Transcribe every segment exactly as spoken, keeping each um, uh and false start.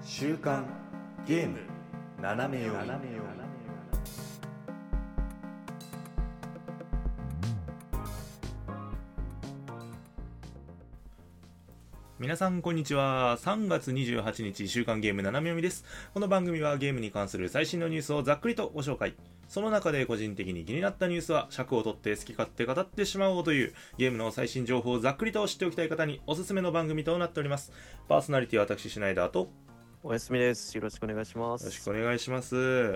週刊ゲーム斜め読み。 皆さんこんにちは。さんがつにじゅうはちにち週刊ゲーム斜め読みです。この番組はゲームに関する最新のニュースをざっくりとご紹介、その中で個人的に気になったニュースは尺を取って好き勝手語ってしまおうというゲームの最新情報をざっくりと知っておきたい方におすすめの番組となっております。パーソナリティは私シュナイダーとおやすみです。よろしくお願いします。 よろしくお願いします。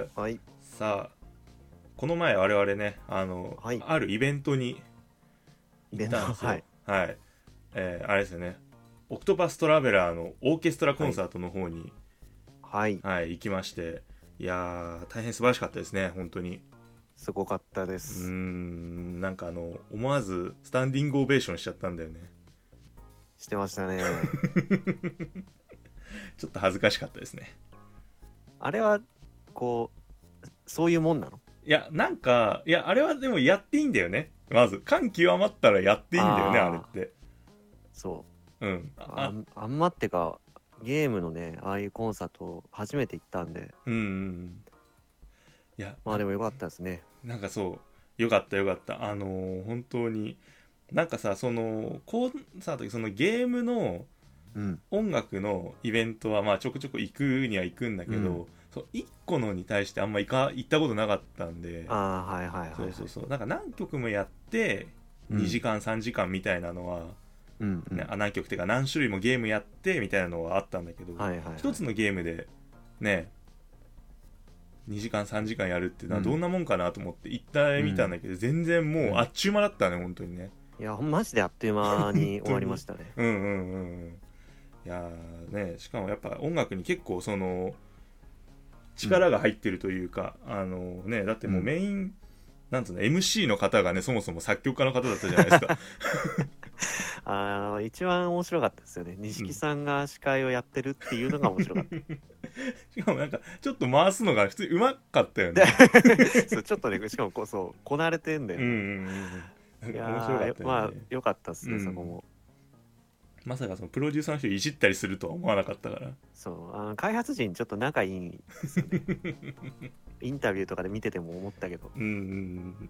はい。 さあこの前我々ねあの、 はい、 あるイベントに行ったんですよ。 はい、 はい、えー、あれですよね、オクトパストラベラーのオーケストラコンサートの方に、 はい、 はい、行きまして、いやー大変素晴らしかったですね。本当にすごかったです。 うーん、なんかあの思わずスタンディングオベーションしちゃったんだよね。 してましたね。 ちょっと恥ずかしかったですね。 あれはこうそういうもんなの？ いやなんかいやあれはでもやっていいんだよね。まず感極まったらやっていいんだよね、 あ, あれって。 そううんああんまってかゲームのねああいうコンサート初めて行ったんで、 うんうん、いやまあでもよかったですね。 なんかそうよかったよかった。あのー、本当になんかさ、そのコンサートそのゲームの音楽のイベントはまあちょくちょく行くには行くんだけど、うん、そういっこのに対してあんま行か行ったことなかったんで、 あーはいはいはい、はい、 そうそうそう、なんか何曲もやってにじかんさんじかんみたいなのは、うんね、あ何曲っていうか何種類もゲームやってみたいなのはあったんだけど、はいはいはい、一つのゲームでねにじかんさんじかんやるっていうのはどんなもんかなと思って行ってみたんだけど、うん、全然もうあっちゅう間だったね、本当にね。 いやマジであっという間に終わりましたね。 うんうんうんうん。いやね、しかもやっぱ音楽に結構その力が入ってるというか、うん、あのね、だってもうメイン、うん、なんつうの エムシー の方がねそもそも作曲家の方だったじゃないですか。 あの一番面白かったですよね。錦さんが司会をやってるっていうのが面白かった。うん、 しかもなんかちょっと回すのが普通にうまかったよね。 そうちょっとねしかもこうそうこなれてんだよね。うんうんうん、いや面白かったよね。まあ良かったですね、うん、そこも。 まさかそのプロデューサーの人いじったりするとは思わなかったから。 そうあの開発陣ちょっと仲いいんですよね。インタビューとかで見てても思ったけど。 うんうん。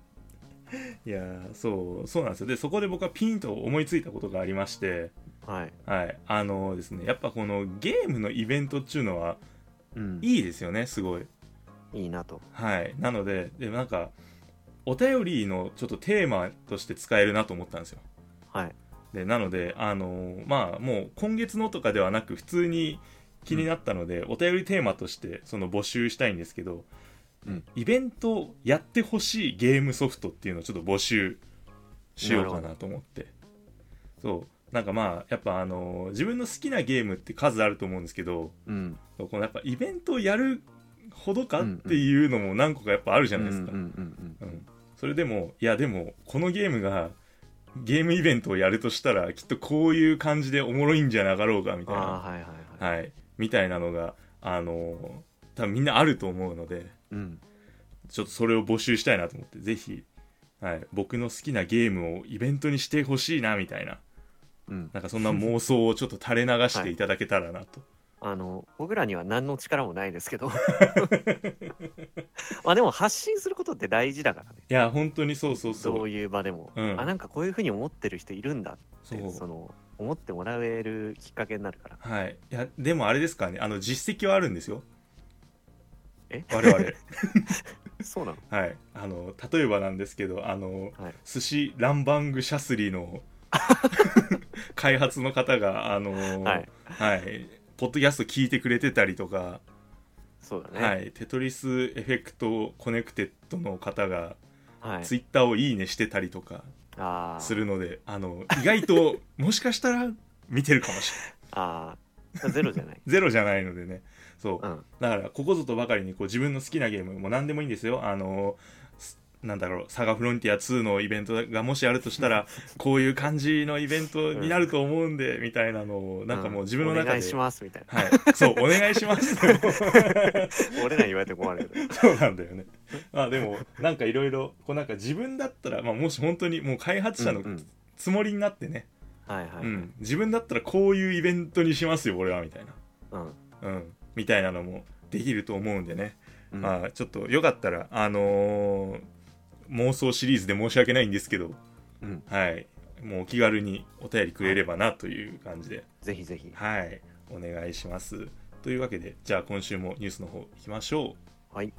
いやそうそうなんですよ。でそこで僕はピンと思いついたことがありまして、はいはい、あのですねやっぱこのゲームのイベントっていうのは、うん、いいですよね、すごいいいなと。 はい、なのででなんかお便りのちょっとテーマとして使えるなと思ったんですよ。はいでなのであのまあもう今月のとかではなく普通に気になったので、うん、お便りテーマとしてその募集したいんですけど、うん、イベントやってほしいゲームソフトっていうのをちょっと募集しようかなと思って。そうなんかまあやっぱあの自分の好きなゲームって数あると思うんですけど、うん、このやっぱイベントをやるほどかっていうのも何個かやっぱあるじゃないですか。それでもいやでもこのゲームがゲームイベントをやるとしたらきっとこういう感じでおもろいんじゃなかろうかみたいな、はいはいはいはい、みたいなのがあの多分みんなあると思うので、うん、ちょっとそれを募集したいなと思って、ぜひ、はい、僕の好きなゲームをイベントにしてほしいなみたいな、うん、なんかそんな妄想をちょっと垂れ流していただけたらなと。 はい、あの僕らには何の力もないですけどまあでも発信することって大事だからね。 いや本当にそうそうそう、 どういう場でも、うん、あなんかこういう風に思ってる人いるんだってそうその思ってもらえるきっかけになるから。 はい。いやでもあれですからね、あの実績はあるんですよ。 え我々 そうなの？ はい。あの例えばなんですけどあの、はい、寿司ランバングシャスリの開発の方があのはい、はいポッドキャスト聞いてくれてたりとか、 そうだね、 はい、テトリスエフェクトコネクテッドの方が、はい、ツイッターをいいねしてたりとかするので、あの意外ともしかしたら見てるかもしれない。 ああゼロじゃないゼロじゃないのでね。そう、うん、だからここぞとばかりにこう自分の好きなゲームも何でもいいんですよ。あのなんだろうサガフロンティアツーのイベントがもしあるとしたらこういう感じのイベントになると思うんで、うん、みたいなのをなんかもう自分の中で、うん、お願いしますみたいな、 はい、そうお願いします俺らに言われて困るよね。 そうなんだよね。まあでもなんかいろいろこうなんか自分だったら、まあ、もし本当にもう開発者のつもりになってね、うんうん、はいはいはい、うん、自分だったらこういうイベントにしますよ俺はみたいな、うんうん、 みたいなのもできると思うんでね、うん、まあちょっとよかったらあのー、妄想シリーズで申し訳ないんですけど、うん、はいもうお気軽にお便りくれればなという感じで、はい、 ぜひぜひはいお願いします。というわけでじゃあ今週もニュースの方いきましょう。はい。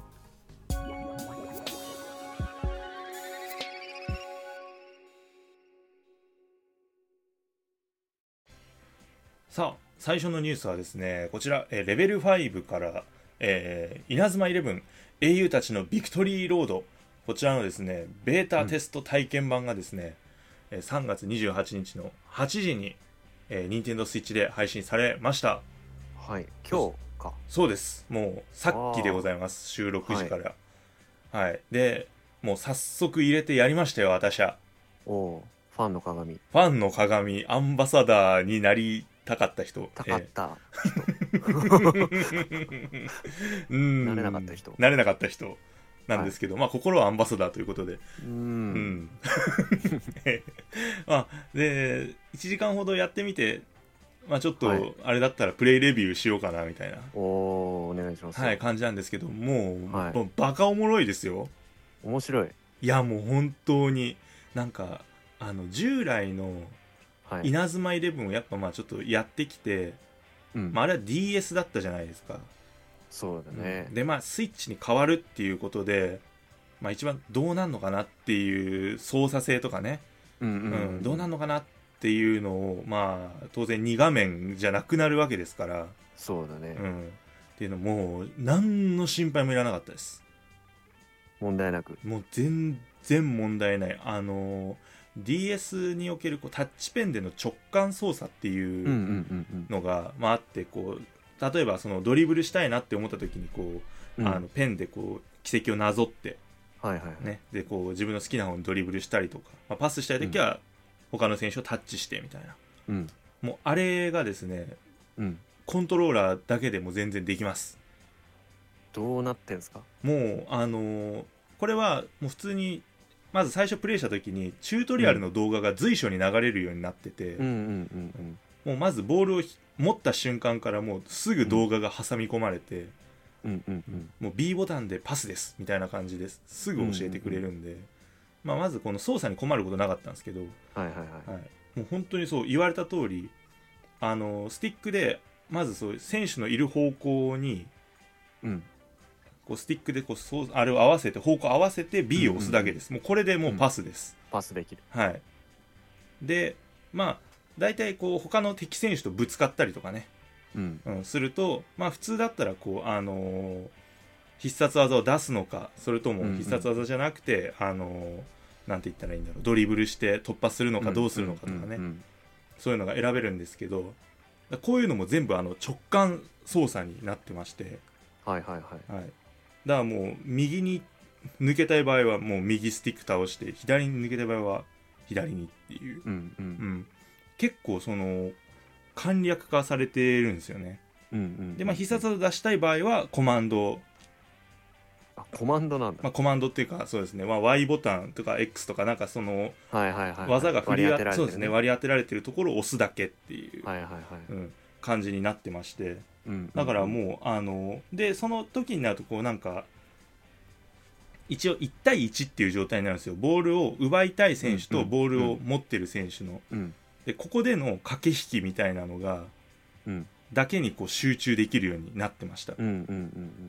さあ最初のニュースはですねこちら、えー、レベルファイブから、えー、稲妻イレブン英雄たちのビクトリーロード、こちらのですねベータテスト体験版がですね、うん、さんがつにじゅうはちにちのはちじに、えー、ニンテンドースイッチで配信されました。 はい、今日か。 そうです、もうさっきでございます。収録時から、はい、はい、でもう早速入れてやりましたよ私は。 おファンの鏡ファンの鏡アンバサダーになりたかった人たかった人、 えー、うんなれなかった人なれなかった人なんですけど、はい、まあ心はアンバサダーということでうん、うんまあ、でいちじかんほどやってみて、まあ、ちょっとあれだったらプレイレビューしようかなみたいな、はい、 おお願いします、 はい、感じなんですけどもう、 はい、 もうバカおもろいですよ。 面白い。 いやもう本当になんかあの従来の稲妻イレブンをやっぱまあちょっとやってきて、うんまあ、あれは ディーエス だったじゃないですか。 そうだね、 うん、でまあスイッチに変わるっていうことで、まあ、一番どうなんのかなっていう操作性とかね、うんうんうんうん、どうなんのかなっていうのをまあ当然に画面じゃなくなるわけですから。 そうだね、 うん、っていうのもう何の心配もいらなかったです。 問題なく、 もう全然問題ない。あの ディーエス におけるこうタッチペンでの直感操作っていうのが、まあ、あってこう例えばそのドリブルしたいなって思った時にこう、うん、あのペンでこう軌跡をなぞって、 はいはいはいね、でこう自分の好きな方にドリブルしたりとか、まあ、パスしたい時は他の選手をタッチしてみたいな、うん、もうあれがですね、うん、コントローラーだけでも全然できます。 どうなってんすか。 もうあのー、これはもう普通にまず最初プレイした時にチュートリアルの動画が随所に流れるようになってて、うんうんうんうん、もうまずボールを持った瞬間からもうすぐ動画が挟み込まれて、うんうんうん、もう B ボタンでパスですみたいな感じですすぐ教えてくれるんで、うんうんうんまあ、まずこの操作に困ることなかったんですけど、はいはいはいはい、もう本当にそう言われた通りあのスティックでまずそう選手のいる方向に、うんこうスティックでこうそうあれを合わせて方向合わせて B を押すだけです、うんうんうん、もうこれでもうパスです、 うん、パスできる。 はいでまあ大体こう他の敵選手とぶつかったりとかね、うんうん、するとまあ普通だったらこうあのー、必殺技を出すのかそれとも必殺技じゃなくて、うんうん、あのー、なんて言ったらいいんだろうドリブルして突破するのかどうするのかとかね、うんうんうん、そういうのが選べるんですけどこういうのも全部あの直感操作になってましてはいはいはい、はいだからもう右に抜けたい場合はもう右スティック倒して左に抜けたい場合は左にっていう、うんうんうん、結構その簡略化されてるんですよね、うんうんうん、でまあ必殺技出したい場合はコマンドあコマンドなんだ、 まあ、コマンドっていうかそうですね、まあ、Y ボタンとか X とかなんかその技が振り当てられてる、ね、そうですね割り当てられてるところを押すだけっていう、はいはいはいうん、感じになってましてだからもうあのでその時になるとこうなんか一応いち対いちっていう状態になるんですよ。ボールを奪いたい選手とボールを持ってる選手の、うんうん、でここでの駆け引きみたいなのが、うん、だけにこう集中できるようになってました。うんうんうんうん、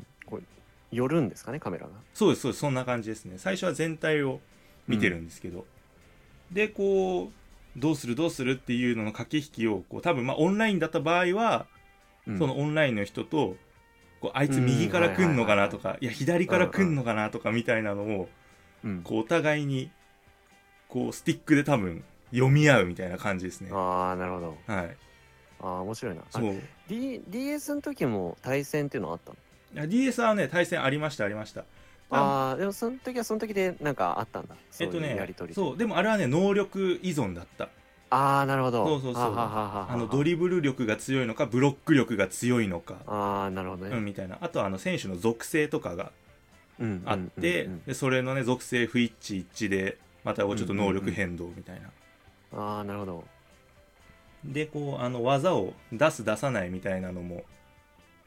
これ寄るんですかねカメラが。 そうですそうですそんな感じですね。最初は全体を見てるんですけど、うん、でこうどうするどうするっていうのの駆け引きをこう多分まあオンラインだった場合はそのオンラインの人とこうあいつ右から来んのかなとかいや左から来んのかなとかみたいなのをこうお互いにこうスティックで多分読み合うみたいな感じですね。 ああなるほど。 はいああ面白いな。そう D ディーエス の時も対戦っていうのはあったの？ いや ディーエス はね対戦ありましたありました。 ああでもその時はその時でなんかあったんだ。 えっとねそうでもあれはね能力依存だった。 ああなるほど。 そうそうそうあのドリブル力が強いのかブロック力が強いのかああなるほどね、 うん、みたいなあとはあの選手の属性とかがあって、うんうんうんうん、でそれのね属性不一致一致でまたちょっと能力変動みたいな、 うんうんうん、ああなるほど。 でこうあの技を出す出さないみたいなのも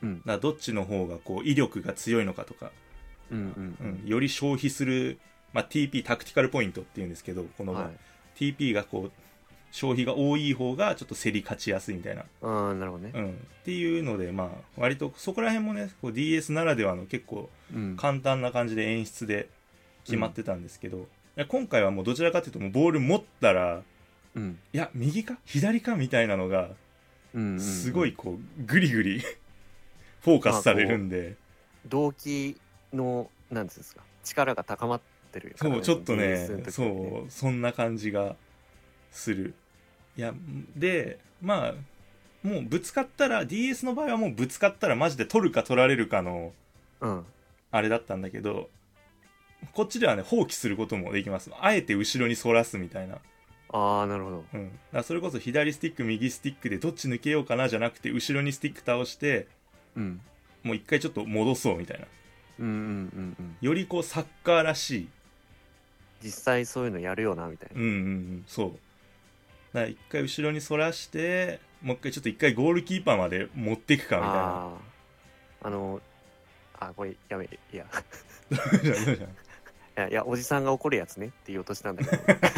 うん、だからどっちの方がこう威力が強いのかとか、 うんうんうんうん、より消費する、まあ、ティーピー タクティカルポイントっていうんですけど、この場合、はい、ティーピー がこう消費が多い方がちょっと競り勝ちやすいみたいな、 あ、なるほどね、 うん、っていうので、まあ、割とそこら辺もねこう ディーエス ならではの結構簡単な感じで演出で決まってたんですけど、うん、いや今回はもうどちらかというともうボール持ったら、うん、いや右か左かみたいなのがすごいこうグリグリフォーカスされるんで、 動機のなんですか力が高まってるから、ね、そうちょっとね、そうそんな感じがする。いやでまあもうぶつかったら ディーエス の場合はもうぶつかったらマジで取るか取られるかの、うん、あれだったんだけど、こっちではね放棄することもできます。あえて後ろに反らすみたいな。 ああなるほど、 うん、だからそれこそ左スティック右スティックでどっち抜けようかなじゃなくて後ろにスティック倒して、うん、もう一回ちょっと戻そうみたいな、うんうんうんうん、よりこうサッカーらしい、 実際そういうのやるよなみたいな、 うんうんうん、そうだから一回後ろに反らしてもう一回ちょっと一回ゴールキーパーまで持っていくかみたいな。ああのあこれやめいやどうじゃんどうじゃんいやいやおじさんが怒るやつねって言おうとしたんだけ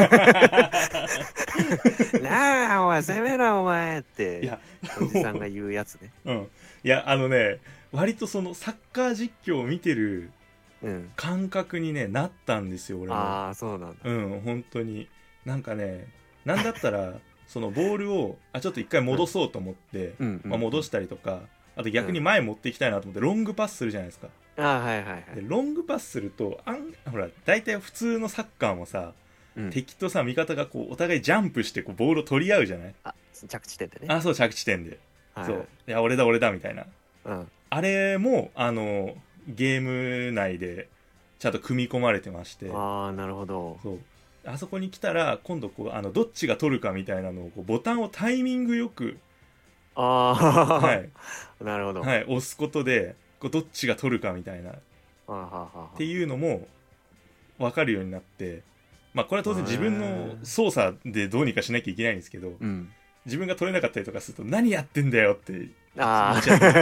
どなあお前攻めろお前っていやおじさんが言うやつね。 うんいやあのね割とそのサッカー実況を見てる感覚に、ね、なったんですよ俺も。 ああそうなんだ。 うん本当になんかねなんだったらそのボールをあちょっと一回戻そうと思って、うんまあ、戻したりとか、あと逆に前持っていきたいなと思ってロングパスするじゃないですか。 あはいはいはい、 でロングパスするとあんほら大体普通のサッカーもさ、うん、敵とさ味方がこうお互いジャンプしてこうボールを取り合うじゃない。 あ着地点でね。 あそう着地点で、はい、そういや俺だ俺だみたいな、うん、あれもあのゲーム内でちゃんと組み込まれてまして。 ああなるほど。 そうあそこに来たら今度こうあのどっちが取るかみたいなのをこうボタンをタイミングよくああ、 はい、 なるほど、 はい、押すことでこうどっちが取るかみたいなっていうのも分かるようになって、まあこれは当然自分の操作でどうにかしなきゃいけないんですけど、うん、自分が取れなかったりとかすると何やってんだよってあ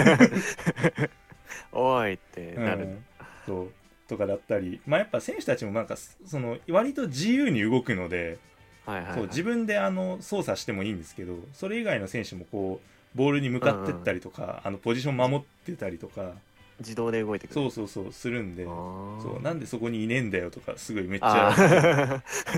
おいってなる、うん、 そうとかだったり、まあ、やっぱ選手たちもなんかその割と自由に動くので、はいはいはい、そう自分であの操作してもいいんですけど、それ以外の選手もこうボールに向かってったりとか、うんうん、あのポジション守ってたりとか自動で動いてくる。 そうそうそうするんで、そうなんでそこにいねえんだよとかすごいめっちゃ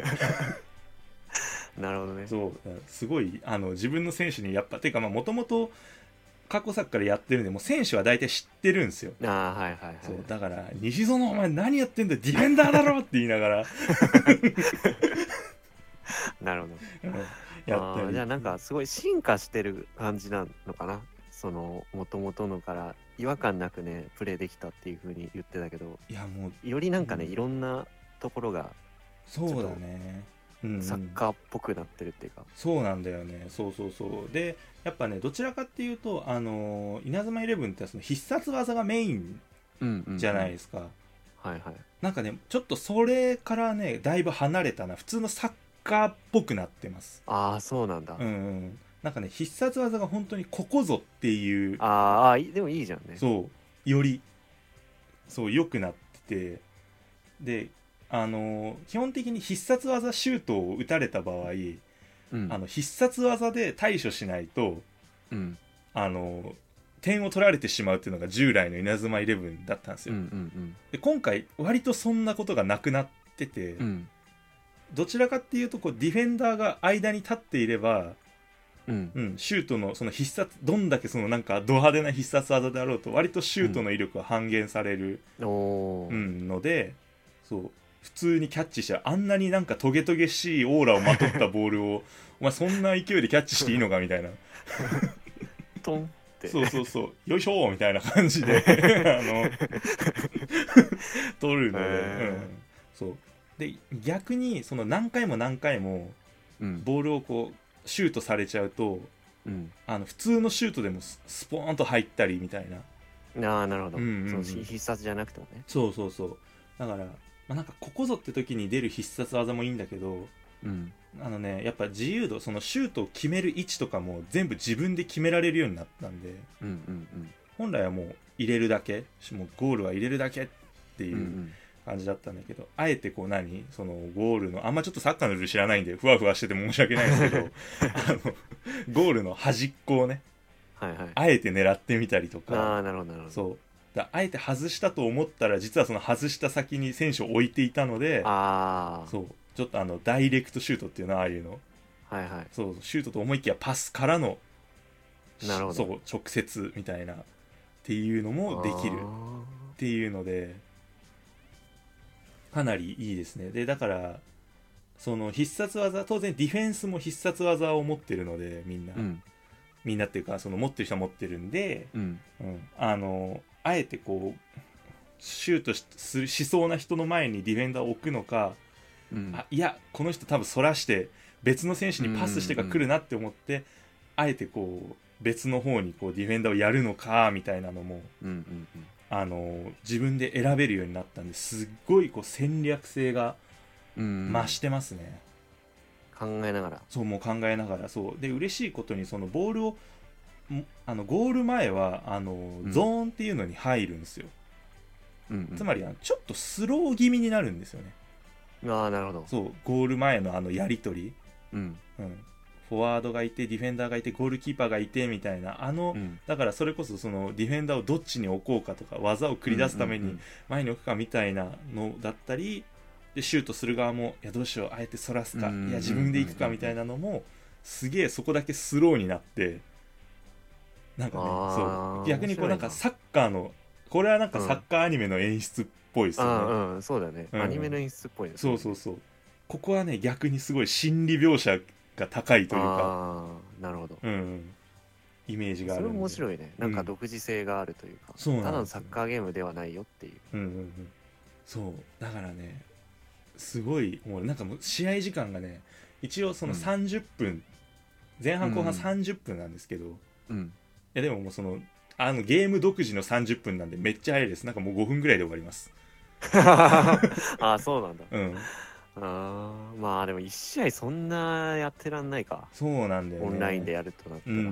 なるほどね。 そうすごいあの自分の選手にやっぱていうかもともと過去作からやってるんでもう選手は大体知ってるんですよ。 あ、はいはいはい、 そうだから西園お前何やってんだディフェンダーだろって言いながらなるほど、 うん、やったり。 じゃあなんかすごい進化してる感じなのかな、その元々のから違和感なくねプレーできたっていう風に言ってたけど、 いやもうよりなんかね、うん、いろんなところがそうだねサッカーっぽくなってるっていうか、うんうん、 そうなんだよね。そうそうそうでやっぱねどちらかっていうとあの稲妻イレブンってその必殺技がメインじゃないですか、うんうんうん、はいはい。なんかねちょっとそれからねだいぶ離れたな、普通のサッカーっぽくなってます。 ああそうなんだ。 うん、うん、なんかね必殺技が本当にここぞっていう。 ああでもいいじゃんね。 そうよりそう良くなってて、であの基本的に必殺技シュートを打たれた場合、うん、あの必殺技で対処しないと、うん、あの点を取られてしまうっていうのが従来の稲妻イレブンだったんですよ、うんうんうん、で今回割とそんなことがなくなってて、うん、どちらかっていうとこうディフェンダーが間に立っていれば、うんうん、シュートのその必殺どんだけそのなんかド派手な必殺技であろうと割とシュートの威力は半減される、うんうん、のでそう普通にキャッチしてあんなになんかトゲトゲしいオーラをまとったボールをお前そんな勢いでキャッチしていいのかみたいなトンってそうそうそうよいしょみたいな感じであの取るので、うん、そうで逆にその何回も何回もボールをこうシュートされちゃうと、うん、あの普通のシュートでもスポーンと入ったりみたいな。 ああなるほど、うんうんうん、そう必殺じゃなくてもね。 そうそうそうだからまあ、なんかここぞって時に出る必殺技もいいんだけど、うん、あのねやっぱ自由度そのシュートを決める位置とかも全部自分で決められるようになったんで、うんうんうん、 本来はもう入れるだけ、もうゴールは入れるだけっていう感じだったんだけど、うんうん、あえてこう何そのゴールのあんまちょっとサッカーのルール知らないんでふわふわしてて申し訳ないですけどあのゴールの端っこをね、はいはい、あえて狙ってみたりとか、 あなるほどなるほど、 そうだあえて外したと思ったら実はその外した先に選手を置いていたので、 あそうちょっとあのダイレクトシュートっていうのはああいうの、 はいはい、 そうシュートと思いきやパスからのなるほど、 そう直接みたいなっていうのもできるっていうのでかなりいいですね。でだからその必殺技、当然ディフェンスも必殺技を持ってるのでみんな、うん、みんなっていうかその持ってる人は持ってるんで、うんうん、あのあえてこうシュート し, しそうな人の前にディフェンダーを置くのか、うん、あいやこの人多分そらして別の選手にパスしてが来るなって思って、うんうんうん、あえてこう別の方にこうディフェンダーをやるのかみたいなのも、うんうんうん、あの自分で選べるようになったんですっごいこう戦略性が増してますね、 うんうん、考えながらそうもう考えながらそうで嬉しいことにそのボールをあのゴール前はあの、うん、ゾーンっていうのに入るんですよ、うんうん、つまりちょっとスロー気味になるんですよね。 ああなるほど。 そうゴール前のあのやり取り、うんうん、フォワードがいてディフェンダーがいてゴールキーパーがいてみたいなあの、うん、だからそれこそそのディフェンダーをどっちに置こうかとか技を繰り出すために前に置くかみたいなのだったりでシュートする側もいやどうしようあえてそらすか、うん、いや自分で行くかみたいなのもすげえそこだけスローになってなんかねそう逆にこうなんかサッカーのこれはなんかサッカーアニメの演出っぽいですよね、 うんうん、そうだね、うん、アニメの演出っぽいですね。そうそうそうここはね逆にすごい心理描写が高いというかあなるほど、 うん、イメージがあるんでそれ面白いねなんか独自性があるというか、うん、ただのサッカーゲームではないよっていう、 うんうんうん、そうだからねすごいもうなんかもう試合時間がね一応そのさんじゅっぷん、うん、前半後半さんじゅっぷんなんですけど、うん、いやでももうそのあのゲーム独自のさんじゅっぷんなんでめっちゃ早いです。なんかもうごふんぐらいで終わりますあそうなんだ、 うんあまあでもいち試合そんなやってらんないか。 そうなんだよねオンラインでやるとなったら、うんうん、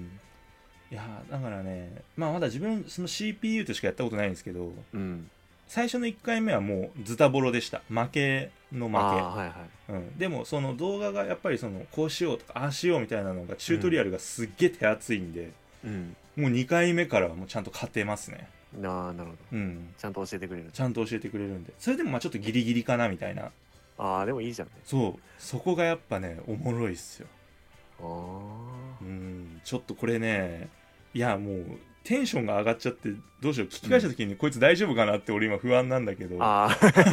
いやだからねまあまだ自分その シーピーユー としかやったことないんですけど、うん、最初のいっかいめはもうズタボロでした。負けの負け、はいはいうん、でもその動画がやっぱりそのこうしようとかああしようみたいなのがチュートリアルがすっげえ手厚いんで、うん、もうにかいめからはもうちゃんと勝てますね。 ああなるほど、うん、ちゃんと教えてくれるちゃんと教えてくれるんでそれでもまあちょっとギリギリかなみたいな。 ああでもいいじゃんね。 そうそこがやっぱねおもろいっすよ。 ああうんちょっとこれねいやもうテンションが上がっちゃってどうしよう聞き返した時に、うん、こいつ大丈夫かなって俺今不安なんだけどあ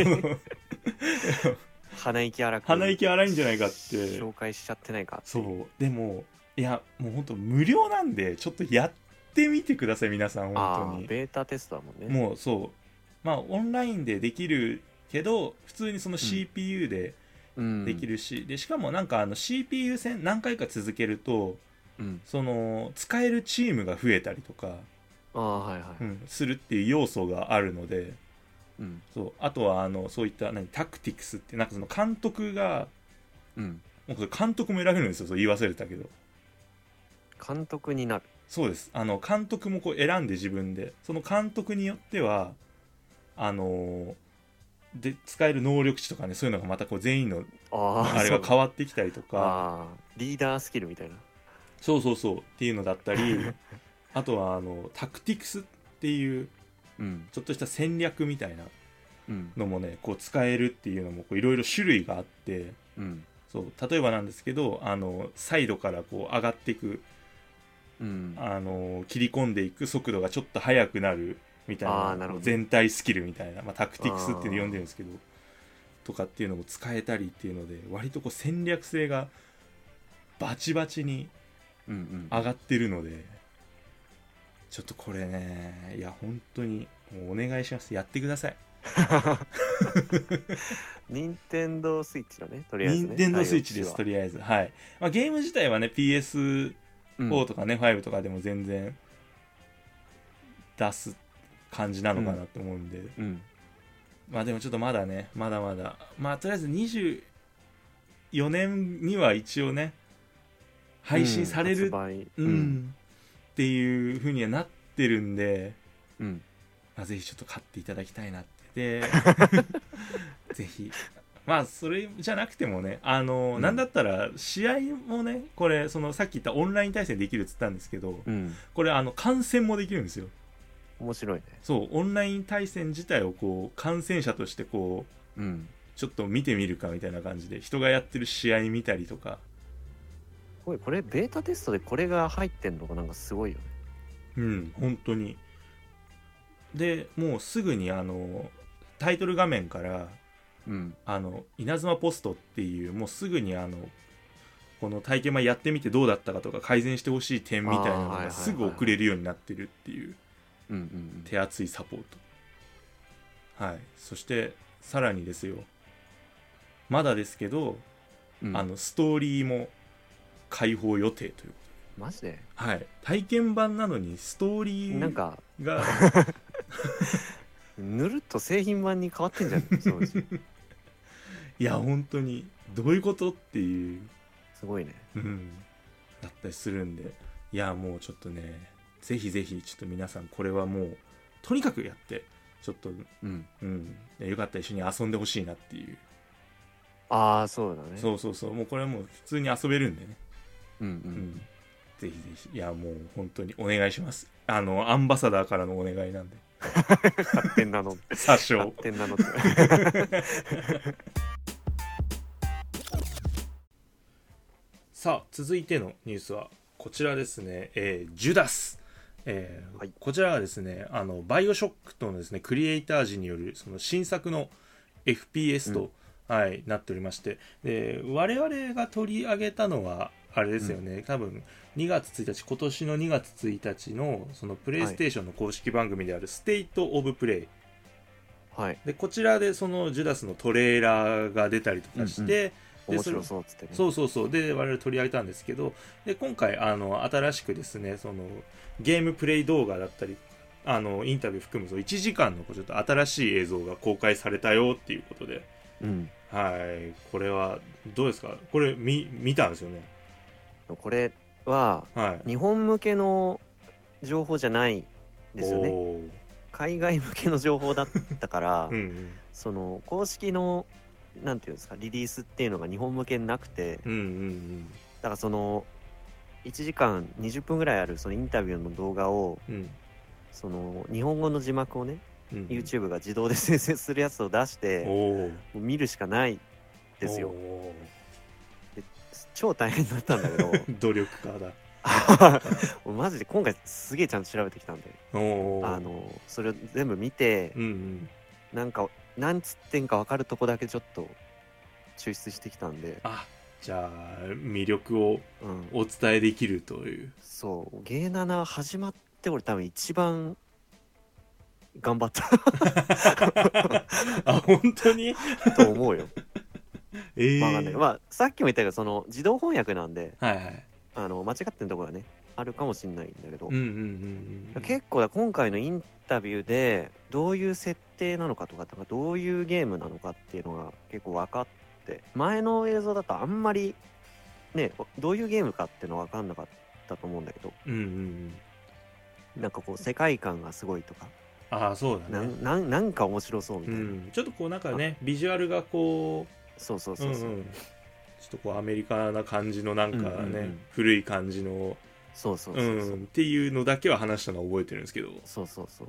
鼻息荒く鼻息荒いんじゃないかって紹介しちゃってないかってそうでもいやもうほんと無料なんでちょっとやってみてください皆さん本当に。 ベータテストだもんね。 もうそうまあオンラインでできるけど普通にその シーピーユー でできるし、うん、でしかもなんかあの シーピーユー 戦何回か続けると、うん、その使えるチームが増えたりとかあ、はいはいうん、 するっていう要素があるので、うん、そうあとはあのそういった何タクティクスってなんかその監督が、うん、もう監督も選べるんですよ。そう言い忘れたけど監督になる。 そうですあの監督もこう選んで自分でその監督によってはあのーで使える能力値とかねそういうのがまたこう全員の あ, あれが変わってきたりとかあリーダースキルみたいなそうそうそうっていうのだったりあとはあのタクティクスっていう、うん、ちょっとした戦略みたいなのもねこう使えるっていうのもいろいろ種類があって、うん、そう例えばなんですけどあのサイドからこう上がっていく、うん、あの切り込んでいく速度がちょっと速くなるみたい な, な全体スキルみたいな、まあ、タクティクスっていうの呼んでるんですけどとかっていうのも使えたりっていうので割とこう戦略性がバチバチに上がってるので、うんうん、ちょっとこれねいや本当にもうお願いしますやってください任天堂スイッチだねとりあえずね。 任天堂スイッチですとりあえずはい、まあ、ゲーム自体はね ピーエスフォー とかね、うん、ファイブとかでも全然出す感じなのかなと思うんで、うんうん、まあでもちょっとまだねまだまだまあとりあえずにじゅうよねんには一応ね配信される、うんうん、っていう風にはなってってるんで、 うんまあ、ぜひちょっと買っていただきたいなってでぜひまあそれじゃなくてもね、あの、うん、なんだったら試合もね、これそのさっき言ったオンライン対戦できるっつったんですけど、うん、これあの観戦もできるんですよ。 面白いね。 そうオンライン対戦自体をこう観戦者としてこう、うん、ちょっと見てみるかみたいな感じで人がやってる試合見たりとか。 これこれベータテストでこれが入ってんのがなんかすごいよね。 うん本当に。でもうすぐにあのタイトル画面から、うん、あの稲妻ポストっていうもうすぐにあのこの体験版やってみてどうだったかとか改善してほしい点みたいなのがすぐ送れるようになってるっていう手厚いサポート。はい。そしてさらにですよ、まだですけど、うん、あのストーリーも開放予定ということで。 マジで？ はい。体験版なのにストーリーがなんかぬるっと製品版に変わってんじゃん。そうですいや本当にどういうことっていうすごいね、 うん、だったりするんで、いやもうちょっとね、ぜひぜひちょっと皆さんこれはもうとにかくやってちょっと、うんうん、よかったら一緒に遊んでほしいなっていう。 ああそうだね。 そうそうそう、もうこれはもう普通に遊べるんでね。うんうん、うん、ぜひぜひ、いやもう本当にお願いします。あのアンバサダーからのお願いなんで。 勝手なの詐称勝手なのってさあ続いてのニュースはこちらですね、えー、ジュダス、えーはい、こちらはですね、あのバイオショックとのですねクリエイター陣によるその新作の エフピーエス と、うん、はい、なっておりまして、で我々が取り上げたのはあれですよね、うん、多分にがつついたち、今年のにがつついたちのそのプレイステーションの公式番組であるステイトオブプレイ、はい、でこちらでそのジュダスのトレーラーが出たりとかして、 うんうん、面白そうっつってね。 そうそうそう、で我々取り上げたんですけど、で今回あの新しくですね、そのゲームプレイ動画だったりあのインタビュー含むといちじかんのちょっと新しい映像が公開されたよっていうことで、うん、はい、これはどうですか？これ 見, 見たんですよね。 これは日本向けの情報じゃないですよね。海外向けの情報だったから、うん、うん、その公式のなんていうんですかリリースっていうのが日本向けになくて、うんうんうん、だからそのいちじかんにじゅっぷんぐらいあるそのインタビューの動画を、うん、その日本語の字幕をね、うんうん、YouTube が自動で生成するやつを出してもう見るしかないですよ。超大変だったんだけど努力家だマジで今回すげえちゃんと調べてきたんで、あのそれを全部見て、うんうん、なんか何つってんか分かるとこだけちょっと抽出してきたんで、 あ、じゃあ魅力をお伝えできるという、うん、 そうゲーナナ始まって俺多分一番頑張ったあ、本当にと思うよ。 えー、 まあね、まあさっきも言ったけどその自動翻訳なんで、 はいはい、 あの間違ってるところはねあるかもしれないんだけど、 うんうんうんうん、 結構今回のインタビューでどういう設定なのかとかどういうゲームなのかっていうのが結構分かって、前の映像だとあんまりねどういうゲームかっていうのは分かんなかったと思うんだけど、うんうんうん、なんかこう世界観がすごいとか、 ああそうだね、 な, な, なんか面白そうみたいな、うん、 ちょっとこうなんかねビジュアルがこうそうそうそうそう、うんうん、 ちょっとこうアメリカな感じのなんかね、うんうんうん、古い感じのそうそうそうそう、うん、 っていうのだけは話したのは覚えてるんですけど、 そうそうそう、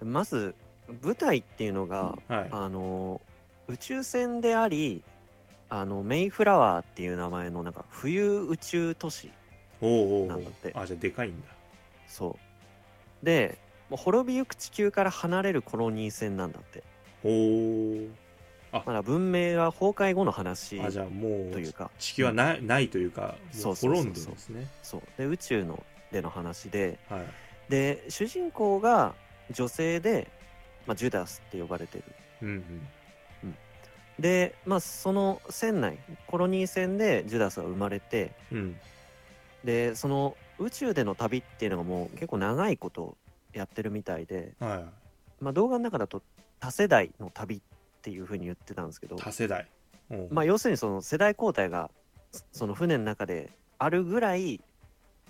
まず舞台っていうのが、はい、あの宇宙船であり、あのメイフラワーっていう名前のなんか冬宇宙都市なんだって。 おうおう、あ、じゃあでかいんだ。 そうで滅びゆく地球から離れるコロニー船なんだって。 おー、 あ、まだ文明が崩壊後の話というか、 あ、じゃあもう地球はな い,、うん、ないというかもう滅んでるんですね。 そうで宇宙のでの話で、はい、で主人公が女性で、まあ、ジュダスって呼ばれてる、うんうんうん、で、まあ、その船内コロニー船でジュダスが生まれて、うん、でその宇宙での旅っていうのがもう結構長いことやってるみたいで、はい、まあ、動画の中だと多世代の旅っていう風に言ってたんですけど、 多世代、 まあ、要するにその世代交代がその船の中であるぐらい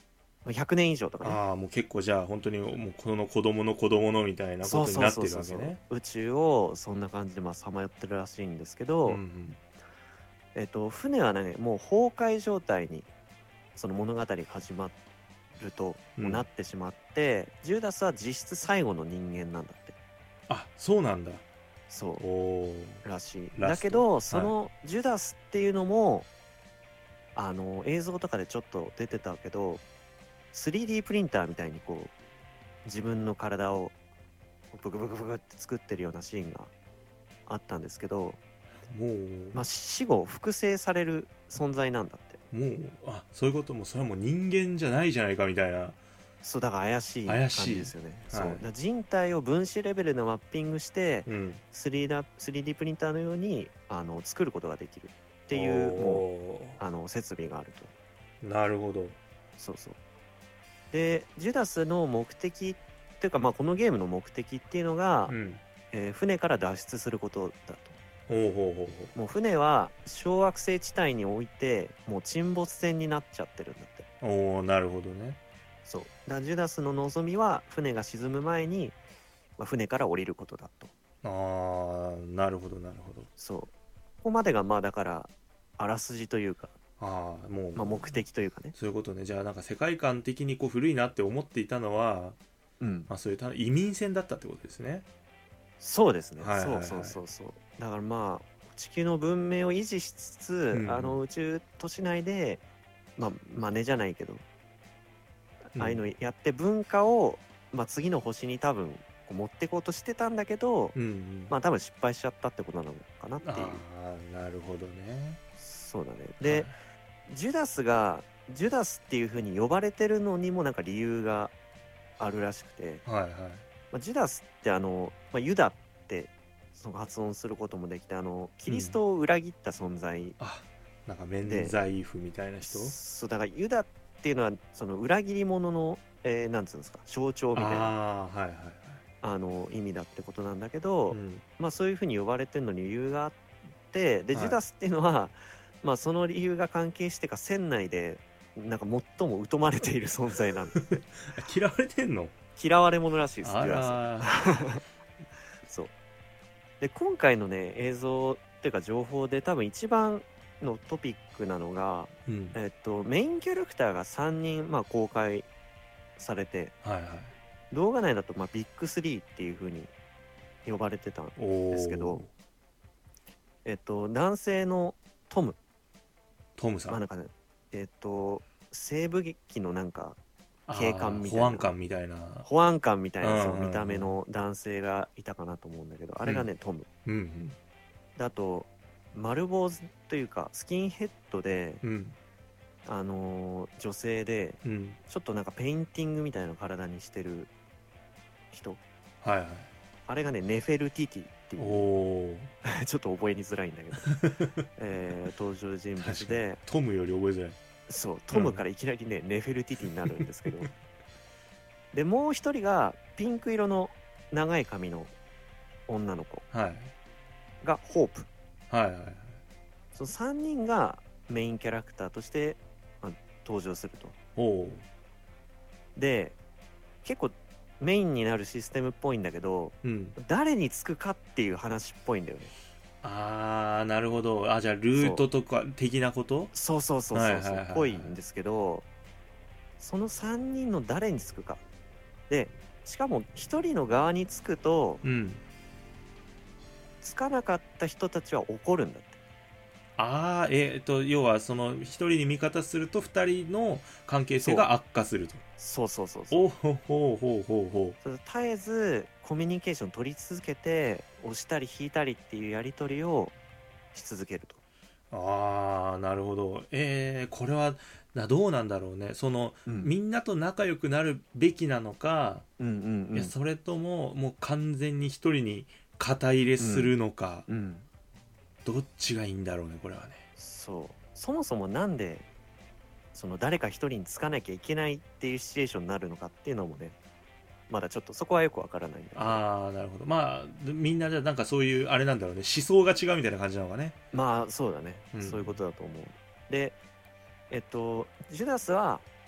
ひゃくねん以上とかね。 ああ、もう結構じゃあ本当にもうこの子供の子供のみたいなことになってるわけね。 宇宙をそんな感じでまあさまよってるらしいんですけど、うんうん、えっと船はねもう崩壊状態にその物語が始まるとなってしまって、うん、ジュダスは実質最後の人間なんだって。 あ、そうなんだ。 そうらしい。だけどそのジュダスっていうのも、はい、あの映像とかでちょっと出てたけど スリーディー プリンターみたいにこう自分の体をブクブクブクって作ってるようなシーンがあったんですけど、もう、まあ、死後複製される存在なんだって。 もうあそういうこと。もそれはもう人間じゃないじゃないかみたいな。 そうだから怪しい感じですよね。そう、はい、だ人体を分子レベルでマッピングして、うん、スリーディー プリンターのようにあの作ることができるっていうもうあの設備があると。なるほど。そうそう。でジュダスの目的っていうか、まあ、このゲームの目的っていうのが、うんえー、船から脱出することだと。ほうほうほうほう。もう船は小惑星地帯においてもう沈没船になっちゃってるんだって。 おお、なるほどね。 そうだジュダスの望みは船が沈む前に、まあ、船から降りることだと。 ああ、なるほどなるほど。 そうここまでがまあだからあらすじというか、 ああもう、 まあ、目的というかね。 そういうことね。じゃあなんか世界観的にこう古いなって思っていたのは、うんまあ、そういう移民船だったってことですね。 そうですね、はいはいはい、そうそうそうそう。だからまあ地球の文明を維持しつつ、うん、あの宇宙都市内でまあ真似じゃないけど、うん、ああいうのやって文化を、まあ、次の星に多分持っていこうとしてたんだけど、うんうん、まあ多分失敗しちゃったってことなのかなっていう。 ああ、なるほどね。 そうだね。で、はい、ジュダスがジュダスっていう風に呼ばれてるのにもなんか理由があるらしくて、はいはいまあ、ジュダスってあの、まあ、ユダってその発音することもできて、あのキリストを裏切った存在、うん、 あなんか免罪符みたいな人。 そうだからユダっていうのはその裏切り者の、えー、なんつうんですか象徴みたいなあ、はいはいはい、あの意味だってことなんだけど、うん、まあそういう風に呼ばれてるのに理由があってで、はい、ジュダスっていうのはまあその理由が関係してか船内でなんか最も疎まれている存在なんで嫌われてんの？ 嫌われ者らしいです。あらそうで今回のね映像っていうか情報で多分一番のトピックなのが、うんえっと、メインキャラクターがさんにん、まあ、公開されて、はいはい、動画内だと、まあ、ビッグスリーっていう風に呼ばれてたんですけど、えっと、男性のトムトムさん、 まあなんかね、えっと西部劇のなんか警官みたいな保安官みたいな保安官みたいなその見た目の男性がいたかなと思うんだけど、あれがね、うん、トム、うんうん、であと丸坊主というかスキンヘッドで、うん、あのー、女性で、うん、ちょっとなんかペインティングみたいな体にしてる人、はいはい、あれがねネフェルティティっていうちょっと覚えにづらいんだけど、えー、登場人物でトムより覚えづらい。 そうトムからいきなりね、うん、ネフェルティティになるんですけどでもう一人がピンク色の長い髪の女の子がホープ、はいはいはい、そのさんにんがメインキャラクターとして、まあ、登場すると。おで結構メインになるシステムっぽいんだけど、うん、誰につくかっていう話っぽいんだよね。 あーなるほど。あじゃあルートとか的なこと？ そうそうそうそうそうっぽいんですけど、そのさんにんの誰につくかで、しかもひとりの側につくと、うん、つかなかった人たちは怒るんだって。 ああえっ、ー、と要はそのひとりに味方するとふたりの関係性が悪化すると。 そうそうそうそう。 おほほほほほほ。絶えずコミュニケーション取り続けて押したり引いたりっていうやり取りをし続けると。 ああなるほど。えー、これはどうなんだろうね。その、うん、みんなと仲良くなるべきなのか、うんうんうん、いやそれとももう完全に一人に肩入れするのか、うんうんどっちがいいんだろうねこれはね。 そうそもそもなんでその誰か一人につかなきゃいけないっていうシチュエーションになるのかっていうのもねまだちょっとそこはよくわからないんだけど。 ああなるほど。まあみんなじゃなんかそういうあれなんだろうね思想が違うみたいな感じなのかね。 まあそうだね、うん、そういうことだと思う。でえっとジュダスは、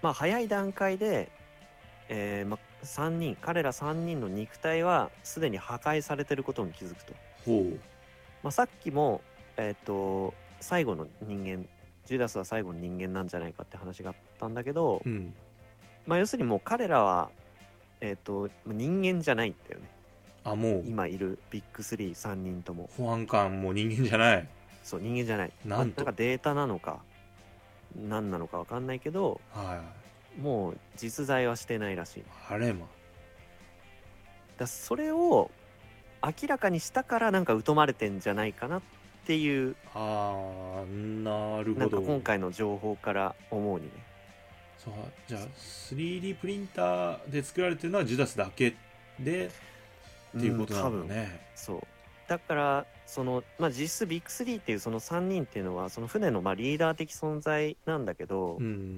まあ早い段階で、えーまあ、さんにん彼らさんにんの肉体はすでに破壊されてることに気づくと。 ほう、 まあ、さっきも、えー、と最後の人間ジュダスは最後の人間なんじゃないかって話があったんだけど、 うん、 まあ、要するにもう彼らは、えー、と人間じゃないんだよね。 あ、もう今いるビッグスリーさんにんとも保安官も人間じゃない。 そう人間じゃない。 なんと、 なんかデータなのか何なのか分かんないけど、 はい、 もう実在はしてないらしい。 あれまだそれを明らかにしたからなんか疎まれてんじゃないかなっていう、 あー、なるほど。 なんか今回の情報から思うにね。 そう、じゃあ スリーディー プリンターで作られてるのはジュダスだけでっていうことなのね。 そうだからその、まあ、実質ビッグスリーっていうそのさんにんっていうのはその船のまあリーダー的存在なんだけど、 うん、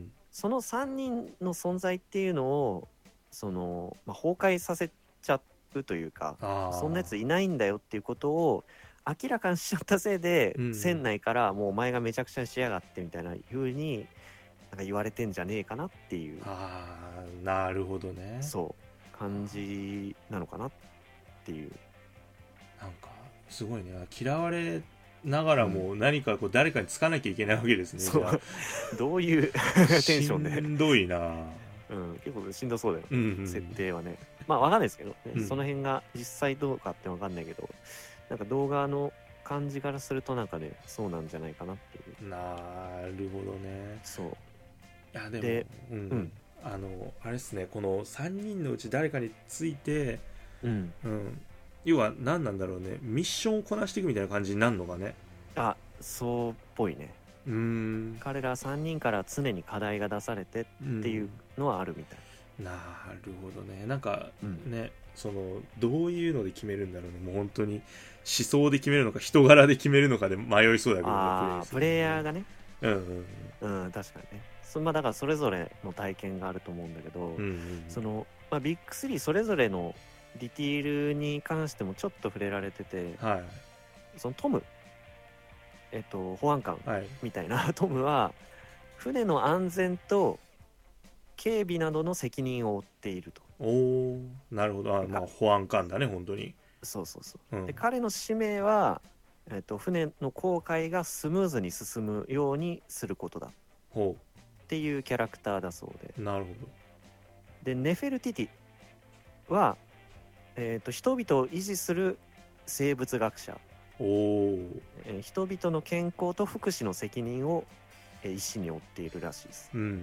そのさんにんの存在っていうのをその、まあ、崩壊させちゃうというか、そんなやついないんだよっていうことを明らかにしちゃったせいで、うん、船内からもうお前がめちゃくちゃにしやがってみたいな風になんか言われてんじゃねえかなっていう、 あー、なるほどね、 そう感じなのかなっていう。 なんかすごいね、嫌われながらも何かこう誰かにつかなきゃいけないわけですね、 うん、そうどういうテンションで。 しんどいな、 うん、結構しんどそうだよ、ね、 うんうん、 設定はね。まあわかんないですけど、ね、 うん、 その辺が実際どうかってわかんないけど、なんか動画の感じからするとなんかね、そうなんじゃないかなっていう。 なるほどね。 そう。 いやでもで、 うん、 うん、 あのあれですね、このさんにんのうち誰かについて、 うんうん、要は何なんだろうね、ミッションをこなしていくみたいな感じになるのかね。 あ、そうっぽいね。 うーん、 彼らさんにんから常に課題が出されてっていうのはあるみたい。 うん、なるほどね。なんか、うん、ね、そのどういうので決めるんだろうね。もう本当に思想で決めるのか人柄で決めるのかで迷いそうだけど、 あプレイヤーがね、 うんうんうん、うん、確かにね。そまあだからそれぞれの体験があると思うんだけど、うんうんうん、そのまあ、ビッグスリーそれぞれのディティールに関してもちょっと触れられてて、 はい、 そのトム、えっと、保安官みたいな、はい、トムは船の安全と警備などの責任を負っていると。 おー、なるほど。あ、まあ、保安官だね本当に。 そうそうそう、 うん、 で彼の使命は、えっと、船の航海がスムーズに進むようにすることだっていうキャラクターだそうで。 なるほど。 でネフェルティティは、えー、と人々を維持する生物学者。 おー、 えー、人々の健康と福祉の責任を、えー、医師に負っているらしいです。 うんうんうん、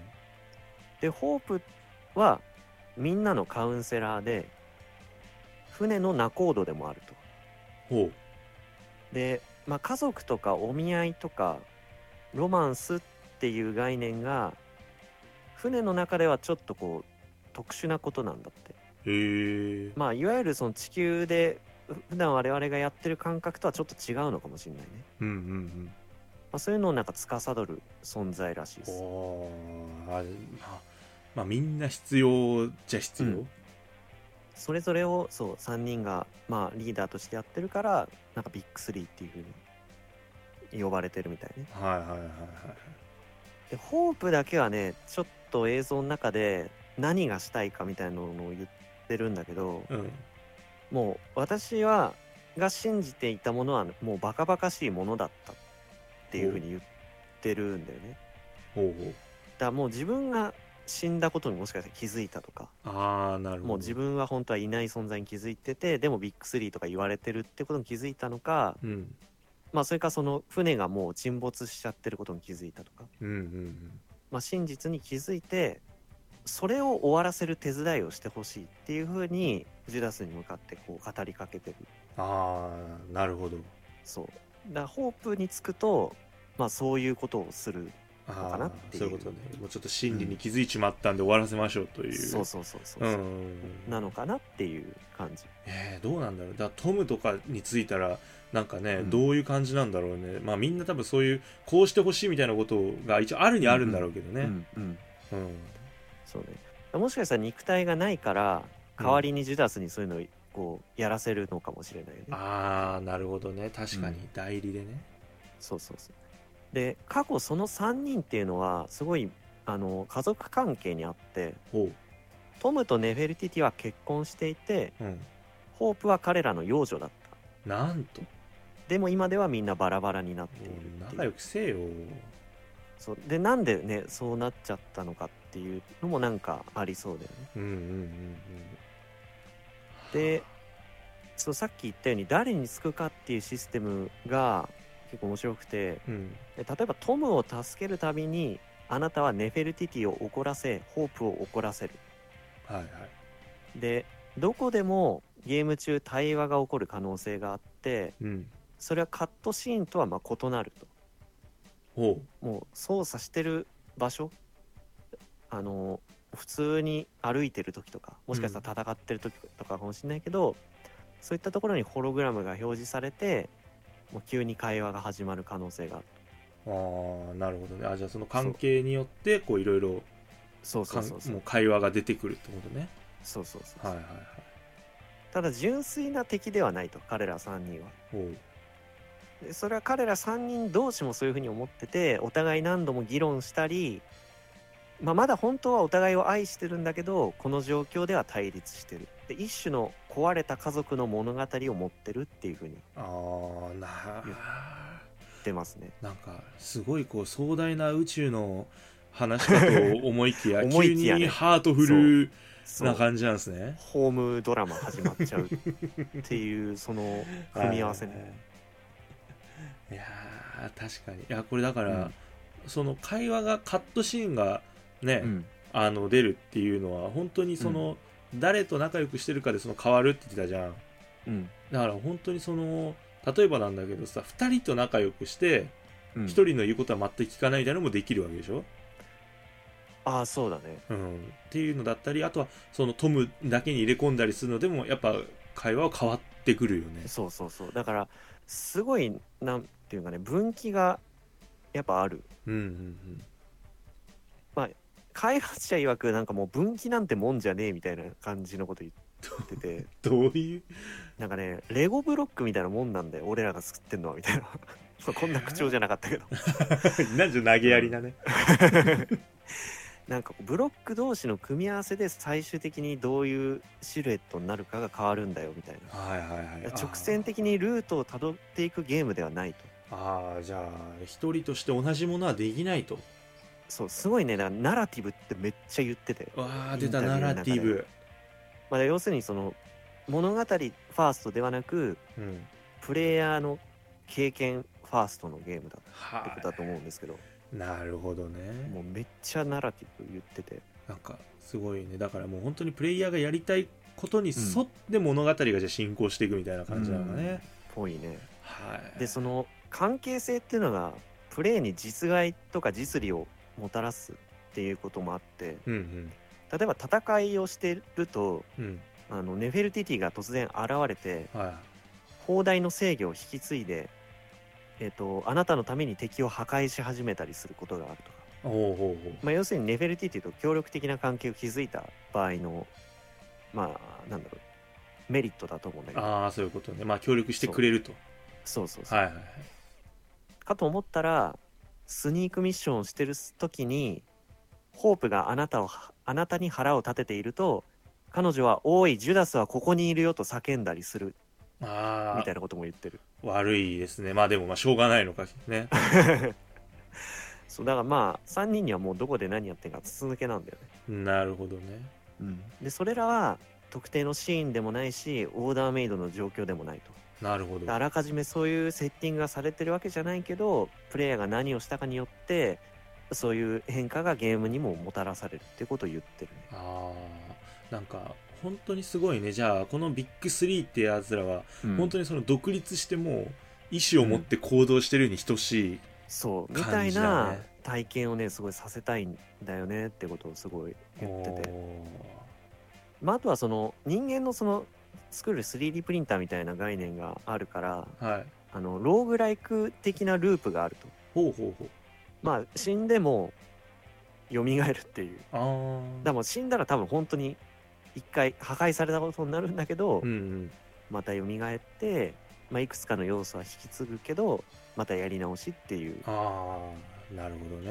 でホープはみんなのカウンセラーで船の仲人でもあると。 ほうで、まあ、家族とかお見合いとかロマンスっていう概念が船の中ではちょっとこう特殊なことなんだって。 へー、 まあいわゆるその地球で普段我々がやってる感覚とはちょっと違うのかもしれないね。 うんうんうん、 まあ、そういうのをなんか司る存在らしいです。 おー、あ、まあみんな必要じゃ必要、うん、 それぞれをそうさんにんがまあリーダーとしてやってるからなんかビッグスリーっていう風に呼ばれてるみたいね。 はいはいはいはい。 でホープだけはねちょっと映像の中で何がしたいかみたいなのを言ってるんだけど、 うん、 もう私はが信じていたものはもうバカバカしいものだったっていう風に言ってるんだよね。 ほうほう。 だからもう自分が死んだことにもしかしたら気づいたとか、 あー、なるほど。 もう自分は本当はいない存在に気づいてて、でもビッグスリーとか言われてるってことに気づいたのか、 うん、 まあそれかその船がもう沈没しちゃってることに気づいたとか、 うんうんうん、 まあ真実に気づいてそれを終わらせる手伝いをしてほしいっていう風にジュダスに向かってこう語りかけてる。 あー、なるほど。 そうだからホープにつくとまあそういうことをするのかなっていう。 そういうことね。もうちょっと真理に気づいちまったんで終わらせましょうという、うん、 そうそうそうそう、うん、なのかなっていう感じ。 えー、どうなんだろう。だからトムとかについたらなんかね、うん、どういう感じなんだろうね。まあみんな多分そういうこうしてほしいみたいなことが一応あるにあるんだろうけどね。うんうんうん、 そうね。もしかしたら肉体がないから代わりにジュダスにそういうのをこうやらせるのかもしれないよね。 うん、ああ、なるほどね。確かに代理でね、うん、 そうそうそう。で過去そのさんにんっていうのはすごいあの家族関係にあって、トムとネフェルティティは結婚していて、うん、ホープは彼らの養女だった。 なんと。 でも今ではみんなバラバラになっているっていう。 仲良くせえよ。 そうで、なんでねそうなっちゃったのかっていうのもなんかありそうだよね。 うんうんうんうん。 で、そうさっき言ったように誰につくかっていうシステムが結構面白くて、うん、例えばトムを助けるたびにあなたはネフェルティティを怒らせホープを怒らせる。 はいはい。 でどこでもゲーム中対話が起こる可能性があって、うん、それはカットシーンとはまあ異なると。 ほうもう操作してる場所、あの普通に歩いてる時とかもしかしたら戦ってる時とかかもしれないけど、うん、そういったところにホログラムが表示されてもう急に会話が始まる可能性がある。 ああ、なるほどね。あ、じゃあその関係によってこういろいろそうそうそうそう、 もう会話が出てくるってことね。 そうそうそう、 はいはいはい。 ただ純粋な敵ではないと彼らさんにんは。でそれは彼らさんにん同士もそういうふうに思ってて、お互い何度も議論したり、まあ、まだ本当はお互いを愛してるんだけどこの状況では対立してる。で一種の壊れた家族の物語を持ってるっていうふうにあーな言ってますね。 なんかすごいこう壮大な宇宙の話かと思いきや思いきや、ね、 急にハートフルな感じなんですね。 ホームドラマ始まっちゃうっていうその組み合わせね。 いや確かに。いやこれだから、うん、その会話がカットシーンがね、うん、あの出るっていうのは本当にその、うん、誰と仲良くしてるかでその変わるって言ってたじゃん、うん、だから本当にその例えばなんだけどさ、ふたりと仲良くしてひとりの言うことは全く聞かないみたいなのもできるわけでしょ。 ああそうだね、 うん、っていうのだったり、あとはそのトムだけに入れ込んだりするのでもやっぱ会話は変わってくるよね。 そうそうそう、だからすごいなんていうかね、分岐がやっぱある。うんうんうん。まあ開発者曰くなんかもう分岐なんてもんじゃねえみたいな感じのこと言っててどういうなんかね、レゴブロックみたいなもんなんだよ俺らが作ってんのはみたいなこんな口調じゃなかったけどなんで投げやりなねなんかブロック同士の組み合わせで最終的にどういうシルエットになるかが変わるんだよみたいな、 はいはいはい、 直線的にルートをたどっていくゲームではないと。 ああ、じゃあ一人として同じものはできないと。 そうすごいね、だからナラティブってめっちゃ言ってて、 わあ出たナラティブ、 まあ、要するにその物語ファーストではなく、うん、プレイヤーの経験ファーストのゲームだってことだと思うんですけど、 なるほどね。 もうめっちゃナラティブ言ってて、 なんかすごいね。だからもう本当にプレイヤーがやりたいことに沿って物語がじゃあ進行していくみたいな感じなのかね、うん、 ぽいね。 はい。 でその関係性っていうのがプレイに実害とか実利をもたらすっていうこともあって、うんうん、例えば戦いをしてると、うん、あのネフェルティティが突然現れて、はい、砲台の制御を引き継いで、えーと、あなたのために敵を破壊し始めたりすることがあるとか、おうおうおう、まあ、要するにネフェルティティと協力的な関係を築いた場合のまあなんだろうメリットだと思うんだけど。 ああそういうことね。まあ協力してくれると。 そうそうそう、 はいはいはい、 かと思ったらスニークミッションをしてる時にホープがあなたをあなたに腹を立てていると彼女はおいジュダスはここにいるよと叫んだりするあみたいなことも言ってる。 悪いですね。まあでもまあしょうがないのかねそうだからまあさんにんにはもうどこで何やってんか筒抜けなんだよね。なるほどね、 うん、でそれらは特定のシーンでもないしオーダーメイドの状況でもないと。 なるほど。 あらかじめそういうセッティングがされてるわけじゃないけどプレイヤーが何をしたかによってそういう変化がゲームにももたらされるってことを言ってるね。 あーなんか本当にすごいね。じゃあこのビッグスリーってやつらは、うん、本当にその独立しても意思を持って行動してるに等しい、うん、 そうみたいな体験をねすごいさせたいんだよねってことをすごい言ってて、まあ、あとはその人間のその作る スリーディー プリンターみたいな概念があるから、はい、あのローグライク的なループがあると。 ほうほうほう。 まあ死んでも蘇るっていう。あだから死んだら多分本当に一回破壊されたことになるんだけど、うんうん、また蘇って、まあ、いくつかの要素は引き継ぐけどまたやり直しっていう。 ああなるほどね。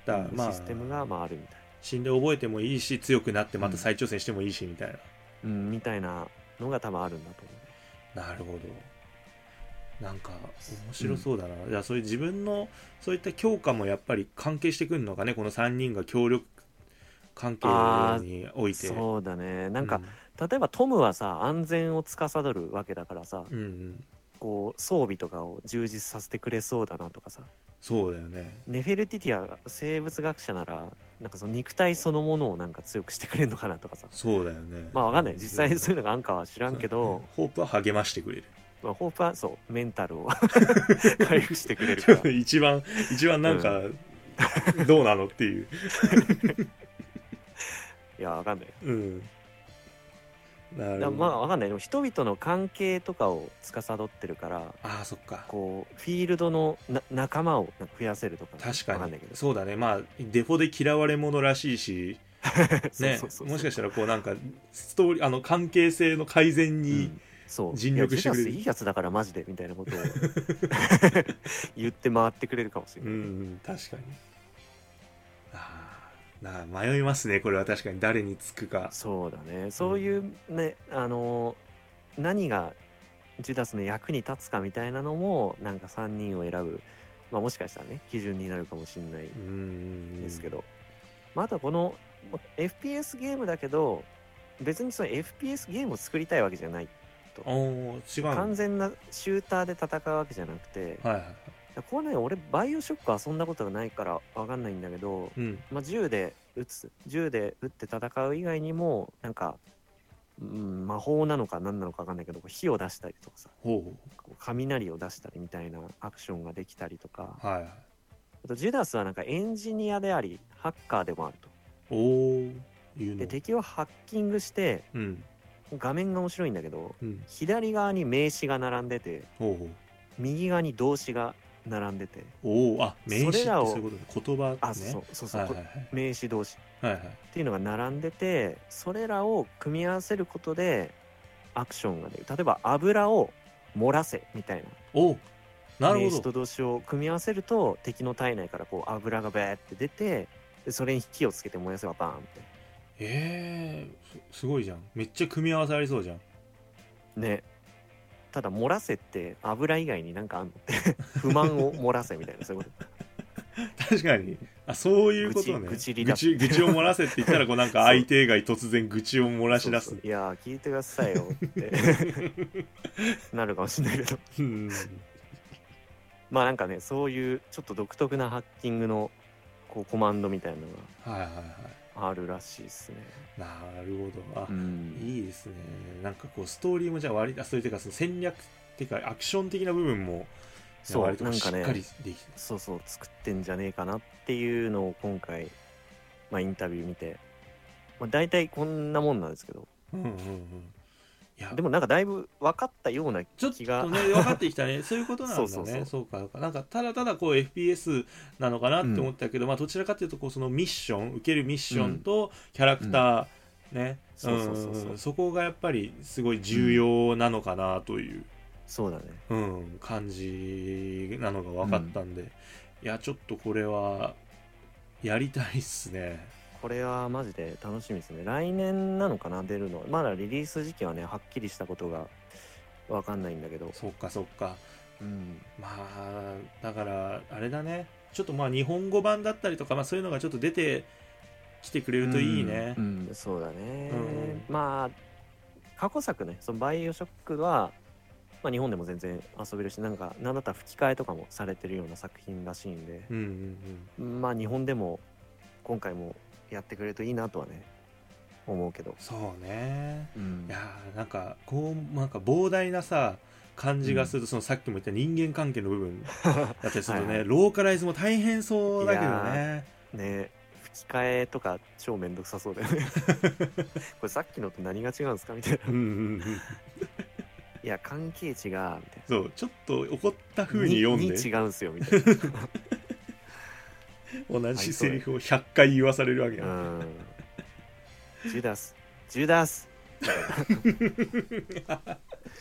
だからまあシステムがまああるみたいな。 死んで覚えてもいいし、強くなってまた再挑戦してもいいしみたいな、 うん、うん、みたいなのが多分あるんだと思う。なるほど。なんか面白そうだな、うん、じゃあそういう自分のそういった強化もやっぱり関係してくるのかね、このさんにんが協力関係において。 そうだね。なんか、うん、例えばトムはさ安全を司るわけだからさ、 うんうん、 こう装備とかを充実させてくれそうだなとかさ。 そうだよね。 ネフェルティティアが生物学者ならなんかその肉体そのものをなんか強くしてくれるのかなとかさ。 そうだよね。 まあわかんない、実際そういうのがあんかは知らんけど、 ホープは励ましてくれる。 まあ、ホープはそうメンタルを回復してくれるから一番一番なんか、うん、どうなのっていういやわかんない、 うん、なるほど。 だまあわかんない。でも人々の関係とかを司ってるから、 ああそっか、 こうフィールドのな仲間を増やせるとか、 確かにわかんないけど、 そうだね。まあデフォで嫌われ者らしいしね、もしかしたらこうなんかストーリーあの関係性の改善に、うんそう尽力してくれる。 いいやつだからマジでみたいなことを言って回ってくれるかもしれない。うん、 確かに。あな迷いますねこれは。確かに誰につくか。 そうだね。そういうね、うん、あの何がジュダスの役に立つかみたいなのもなんかさんにんを選ぶ、まあ、もしかしたらね基準になるかもしれないですけど、まあ、あとはこの エフピーエス ゲームだけど別にその エフピーエス ゲームを作りたいわけじゃない。 お違う、 完全なシューターで戦うわけじゃなくて、 はいはい、 これね俺バイオショック遊んだことがないから分かんないんだけど、うん、まあ、銃で撃つ銃で撃って戦う以外にもなんか、うん、魔法なのか何なのか分かんないけど火を出したりとかさ、 ほう雷を出したりみたいなアクションができたりとか、 はい、 あとジュダスはなんかエンジニアでありハッカーでもあると。 おー、いうので敵をハッキングして、うん画面が面白いんだけど、うん、左側に名詞が並んでて、ほうほう右側に動詞が並んでて、 おお、あ、名詞ってそういうことね、言葉ね、 あ、そうそうそう、はいはいはい、名詞動詞、 はいはい、 っていうのが並んでて、それらを組み合わせることでアクションが出る。例えば油を漏らせみたいな、 おなるほど、 名詞と動詞を組み合わせると敵の体内からこう油がバーって出て、でそれに火をつけて燃やせばバーンって。 えー、すごいじゃん。めっちゃ組み合わせありそうじゃんね。ただ漏らせって油以外になんかあんのって不満を漏らせみたいな、そういうこと確かに、あ、そういうことね。 愚痴愚痴愚痴を漏らせって言ったらこうなんか相手が突然愚痴を漏らし出す。 そうそう、いやー聞いてくださいよってなるかもしれないけどうんまあなんかね、そういうちょっと独特なハッキングのこうコマンドみたいなのが、はいはいはい、あるらしいですね。 なるほど。あ、うん、いいですね。なんかこうストーリーもじゃあ割と、そういうかその戦略っていうかアクション的な部分もそう割としっかりできて、ね、 そうそう作ってんじゃねえかなっていうのを今回、まあ、インタビュー見て、まあ、大体こんなもんなんですけど、うんうんうん、いやでもなんかだいぶ分かったような気がちょっとね分かってきたねそういうことなんだねそうそうそうそうか、なんかただただこう エフピーエス なのかなって思ったけど、うん、まあどちらかというとこうそのミッション受けるミッションとキャラクターね、そこがやっぱりすごい重要なのかなという、うん、 そうだね、 うん、感じなのが分かったんで、うん、いやちょっとこれはやりたいっすね。 これはマジで楽しみですね。来年なのかな出るの。まだリリース時期はねはっきりしたことが分かんないんだけど。 そっかそっか、うん、まあだからあれだね、ちょっとまあ日本語版だったりとか、まあ、そういうのがちょっと出てきてくれるといいね。 うん、うん、そうだね、うん、まあ過去作ね、そのバイオショックは、まあ、日本でも全然遊べるし、なんかなんだったら吹き替えとかもされてるような作品らしいんで、うんうんうん、まあ日本でも今回もやってくれるといいなとはね思うけど。 そうね、うん、いやなんかこうなんか膨大なさ感じがすると、うん、そのさっきも言った人間関係の部分だったりするとねはい、はい、ローカライズも大変そうだけどね。 ね、吹き替えとか超めんどくさそうだよねこれさっきのと何が違うんですかみたいなうんうん、うん、いや関係値がみたいな、 そうちょっと怒った風に読んでに違うんすよみたいな同じセリフをひゃっかい言わされるわけや、うん、 ジュダスジュダス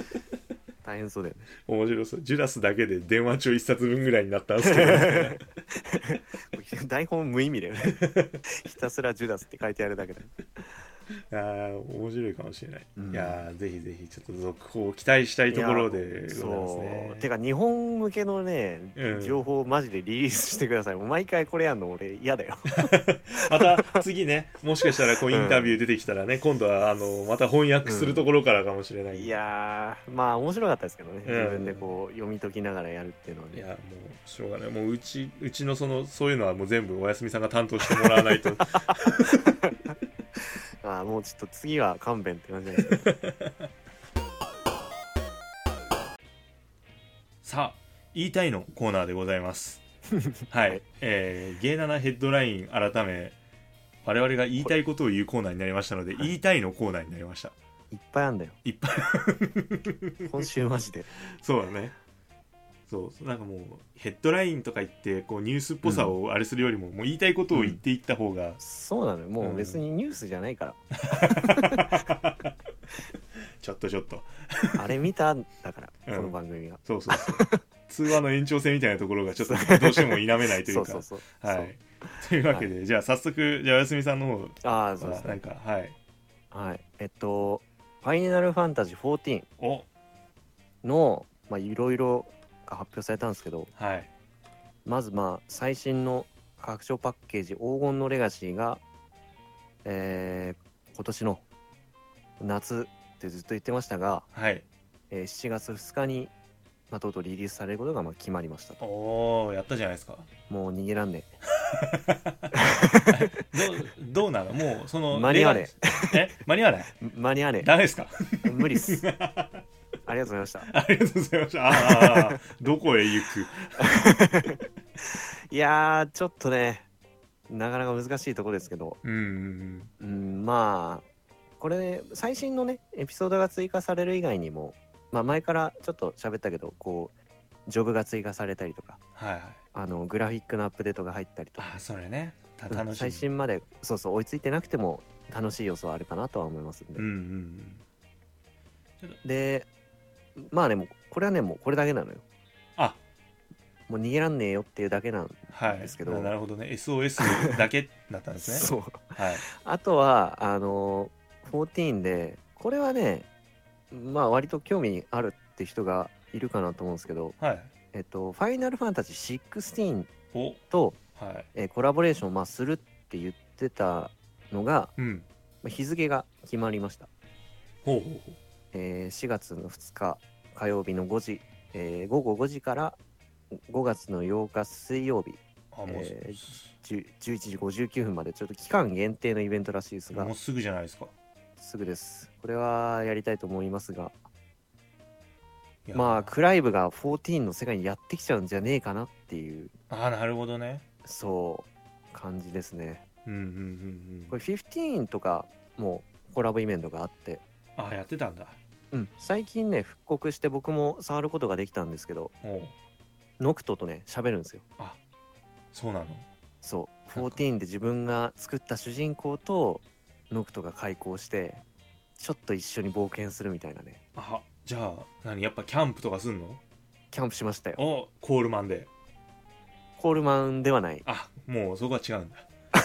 大変そうだよね。 面白そう。ジュダスだけで電話帳一冊分ぐらいになったんですけど、ね、 台本無意味だよね。ひたすらジュダスって書いてあるだけだ。 ああ面白いかもしれない、うん、いやぜひぜひちょっと続報を期待したいところでございますね。 そうてか日本向けのね、うん、情報をマジでリリースしてください。もう毎回これやんの俺嫌だよ。 また次ねもしかしたらこうインタビュー出てきたらね、うん、今度はあのまた翻訳するところからかもしれない、うん、 いやーまあ面白かったですけどね、うん、自分でこう読み解きながらやるっていうのはね。 いやもうしょうがない。もううちうちのそのそういうのはもう全部おやすみさんが担当してもらわないと。 ああもうちょっと次は勘弁って感じですね。 さあ言いたいのコーナーでございます。はい、はい、えー、ゲイナナヘッドライン改め我々が言いたいことを言うコーナーになりましたので、言いたいのコーナーになりました。 いっぱいあんだよいっぱい今週マジでそうだね。そうなんかもうヘッドラインとか言ってこうニュースっぽさをあれするよりも、うん、もう言いたいことを言っていった方が、うん、 そうなのよ。もう別にニュースじゃないから、 うん、ちょっとちょっとあれ見たんだから、うん、この番組がそうそうそう通話の延長線みたいなところがちょっとどうしても否めないというかそうそうそうはいというわけで、はい、じゃあ早速じゃあおやすみさんの方ああそうですねなんかはいはいえっとファイナルファンタジーフォーティーンのまあいろいろ発表されたんですけど、はい、まずまあ最新の拡張パッケージ黄金のレガシーが、えー、今年の夏ってずっと言ってましたが、はいえー、しちがつふつかに、まあ、とうとうリリースされることがまあ決まりましたと。 おーやったじゃないですか。 もう逃げらんねえど, どうなのもうその間に合わねえ間に合わない間に合わねえダメですか無理っすありがとうございました。 ありがとうございました。ああどこへ行くいやーちょっとねなかなか難しいところですけど、 うんうんうん、まあこれ最新のねエピソードが追加される以外にも、まあ、前からちょっと喋ったけどこうジョブが追加されたりとか、はいはい、あのグラフィックのアップデートが入ったりとか、 あそれね楽しい、 最新までそうそう追いついてなくても楽しい要素はあるかなとは思いますんで、うんうんうん、でまあでもこれはねもうこれだけなのよ。あもう逃げらんねえよっていうだけなんですけど、 はい、なるほどね エスオーエス だけだったんですねそう、はい、あとはあのじゅうよんでこれはねまあ割と興味あるって人がいるかなと思うんですけど、はい、えっとファイナルファンタジーじゅうろくと、はいえー、コラボレーションをまあするって言ってたのが、うんまあ、日付が決まりました。ほうほうほうえー、しがつのふつか火曜日のごじ、えー、ごごごじからごがつのようか水曜日、えー、じゅういちじごじゅうきゅうふんまでちょっと期間限定のイベントらしいですが、 もうすぐじゃないですか。 すぐです。これはやりたいと思いますが、まあクライブがじゅうよんの世界にやってきちゃうんじゃねえかなっていう、 ああなるほどね、 そう感じですね。 うんうんうんうん、 これじゅうごとかもコラボイベントがあって、 ああやってたんだ。 うん、最近ね復刻して僕も触ることができたんですけど、ノクトとね喋るんですよ。 あそうなの。 そうじゅうよんで自分が作った主人公とノクトが開口してちょっと一緒に冒険するみたいなね。 あじゃあ何やっぱキャンプとかすんの？ キャンプしましたよ。 おコールマンで。 コールマンではない。 あもうそこは違うんだ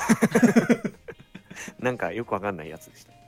なんかよくわかんないやつでした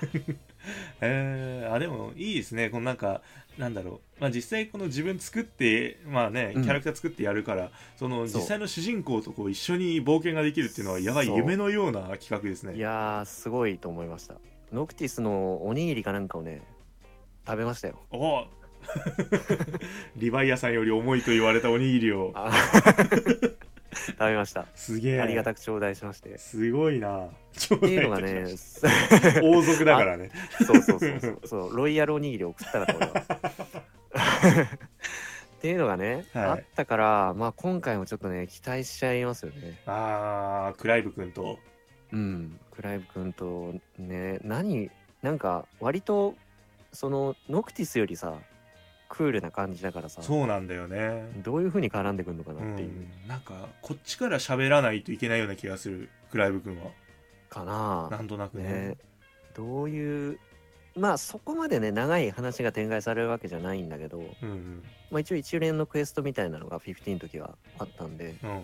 えー、あでもいいですね。このなんかなんだろう、まあ、実際この自分作ってまあねキャラクター作ってやるから、うん、その実際の主人公とこう一緒に冒険ができるっていうのはやばい夢のような企画ですね。 いやーすごいと思いました。ノクティスのおにぎりかなんかをね食べましたよ。 おリヴァイアさんより重いと言われたおにぎりを食べました。 すげえありがたく頂戴しまして。 すごいな。 っていうのがね王族だからねそうそうそうそうそうロイヤルおにぎりを送ったかと思いますっていうのがね、はい、あったからまあ今回もちょっとね期待しちゃいますよね。 ああクライブ君とうんクライブ君とね何なんか割とそのノクティスよりさクールな感じだからさ。 そうなんだよね。 どういう風に絡んでくるのかなっていう、 うん、なんかこっちから喋らないといけないような気がするクライブ君はかな。 なんとなく ね, ねどういうまあそこまでね長い話が展開されるわけじゃないんだけど、うんうんまあ、一応一連のクエストみたいなのがじゅうごの時はあったんで、うんうん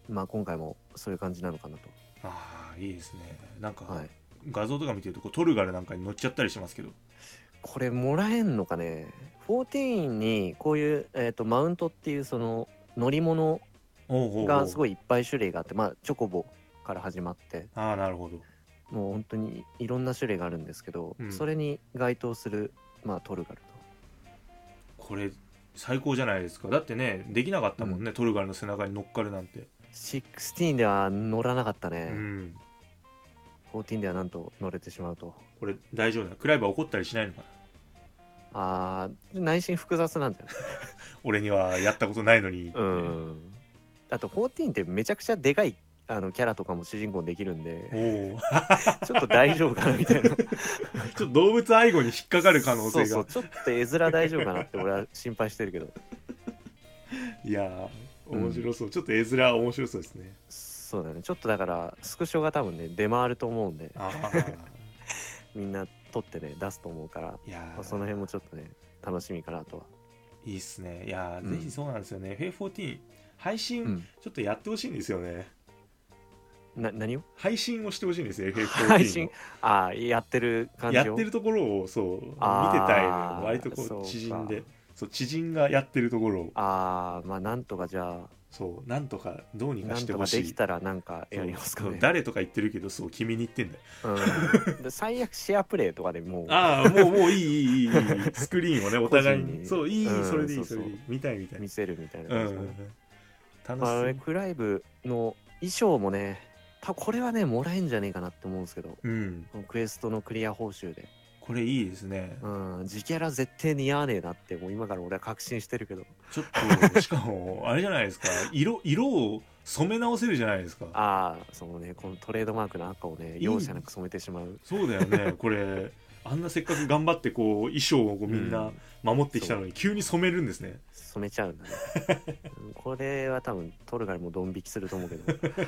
まあ今回もそういう感じなのかなと。 ああいいですね。なんか、はい、画像とか見てるとこうトルガルなんかに乗っちゃったりしますけど、 これもらえんのかね。じゅうよんにこういう、えー、とマウントっていうその乗り物がすごいいっぱい種類があって、まあチョコボから始まって、 ああなるほど、 もう本当にいろんな種類があるんですけど、 うん、 それに該当する、まあ、トルガルと。これ最高じゃないですか。だってねできなかったもんね、うん、トルガルの背中に乗っかるなんて。 じゅうろくでは乗らなかったね、うん、じゅうよんではなんと乗れてしまうと。 これ大丈夫なクライバー怒ったりしないのかな。 あー内心複雑なんだよね俺にはやったことないのに、 うん、あとじゅうよんってめちゃくちゃでかいあのキャラとかも主人公できるんでおちょっと大丈夫かなみたいなちょっと動物愛護に引っかかる可能性が。 そうそうちょっと絵面大丈夫かなって俺は心配してるけどいやー面白そう、うん、ちょっと絵面面白そうですね。 そうだね。ちょっとだからスクショが多分ね出回ると思うんであみんな撮ってね出すと思うから、いや、まあ、その辺もちょっとね楽しみかなとは。 いいっすね。いや、うん、ぜひそうなんですよね。エフエフじゅうよん 配信ちょっとやってほしいんですよね、 うん、な何を配信をしてほしいんですよ エフエフじゅうよん配信。ああやってる感じをやってるところをそう見てたいの。割とこう知人でそう知人がやってるところをああまあなんとかじゃあそうなんとかどうにかしてほしい。 なんとかできたらなんかやりますかね。 誰とか言ってるけどそう君に言ってんだよ、 うん、最悪シェアプレイとかでもうああもうもういいいいいいスクリーンをねお互いにそういい、うん、それでいいそれでいい見たいみたい見せるみたいな感じ、ね、うん、楽しそう。まあ、クライブの衣装もね多分これはねもらえんじゃねえかなって思うんですけど、うん、クエストのクリア報酬でこれいいですね。 うん、自キャラ絶対似合わねえなってもう今から俺は確信してるけど。 ちょっとしかもあれじゃないですか色色を染め直せるじゃないですか。 ああそうねこのトレードマークの赤をね容赦なく染めてしまう。 そうだよねこれあんなせっかく頑張ってこう衣装をこうみんな守ってきたのに、うん、急に染めるんですね。 染めちゃうんだねこれは多分トルガルもドン引きすると思うけどい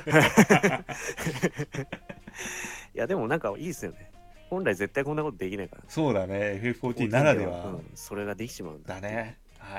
やでもなんかいいですよね。本来絶対こんなことできないから。 そうだね エフエフじゅうよん ならでは、うん、 それができちまうんだね。はい、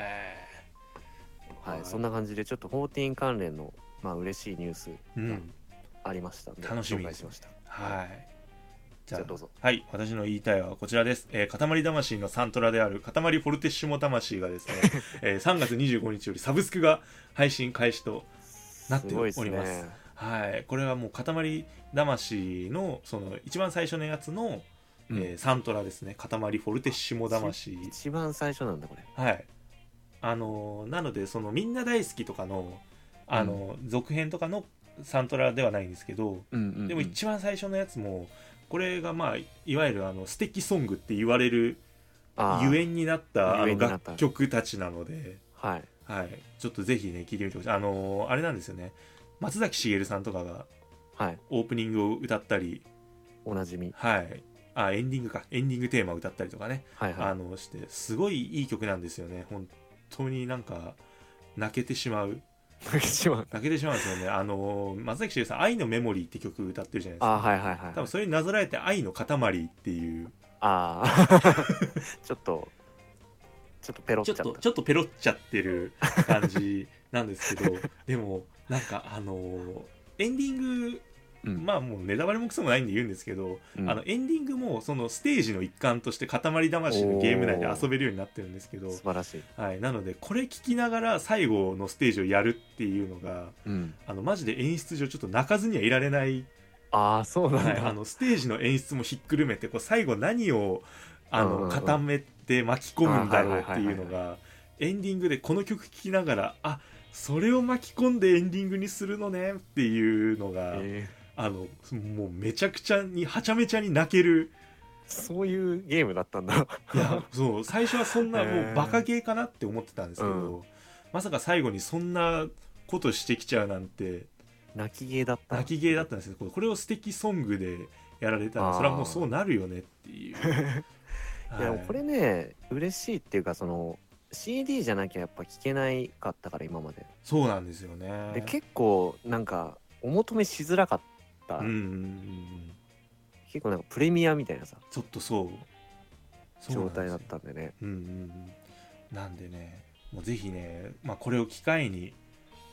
はい、そんな感じでちょっとじゅうよん関連のまあ嬉しいニュースがありましたので、うん、 楽しみ紹介しました。 はい、 じゃあどうぞ。 はい、私の言いたいはこちらです。えー、塊魂のサントラである塊フォルテッシモ魂がですね、えー、さんがつにじゅうごにちよりサブスクが配信開始となっております。すごいですね。はい、これはもう塊魂のその一番最初のやつの、うんえー、サントラですね。塊フォルテッシモ魂。 一番最初なんだこれ。 はい。あのー、なのでそのみんな大好きとかのあの、うん、続編とかのサントラではないんですけど、うんうんうん、でも一番最初のやつもこれがまあいわゆるあの素敵ソングって言われるゆえんになったあの楽曲たちなので、 はいはい、ちょっとぜひね聴いてみてほしい。あのー、あれなんですよね。松崎しげるさんとかがオープニングを歌ったり、 おなじみ、 はい、あエンディングかエンディングテーマを歌ったりとかね、はいはい、あのしてすごいいい曲なんですよね。本当になんか泣けてしまう泣けてしまう泣けてしまうんですよね。あの松崎しげるさん愛のメモリーって曲歌ってるじゃないですか。 あ、はいはいはい、 多分それになぞらえて愛の塊っていうああちょっとちょっとペロっちゃったちょっとちょっとペロっちゃってる感じなんですけどでもなんかあのー、エンディング、うん、まあもうネタバレもクソもないんで言うんですけど、うん、あのエンディングもそのステージの一環として塊魂のゲーム内で遊べるようになってるんですけど、 素晴らしい、 はい、なのでこれ聞きながら最後のステージをやるっていうのが、うん、あのマジで演出上ちょっと泣かずにはいられない。 ああそうなんだ、 はい、あのステージの演出もひっくるめてこう最後何をあの、うんうん、固めて巻き込むんだろうっていうのがエンディングでこの曲聴きながらあそれを巻き込んでエンディングにするのねっていうのが、えー、あのもうめちゃくちゃにはちゃめちゃに泣けるそういうゲームだったんだいやそう最初はそんなもうバカゲーかなって思ってたんですけど、うん、まさか最後にそんなことしてきちゃうなんて泣きゲーだった泣きゲーだったんですけどこれを素敵ソングでやられたらそれはもうそうなるよねっていういやこれね嬉しいっていうかその シーディー じゃなきゃやっぱ聴けないかったから今まで。 そうなんですよね。 で結構なんかお求めしづらかった、うんうんうん、結構なんかプレミアみたいなさちょっとそう状態だったんでね。 うんうんうん、なんでねもうぜひね、まあ、これを機会に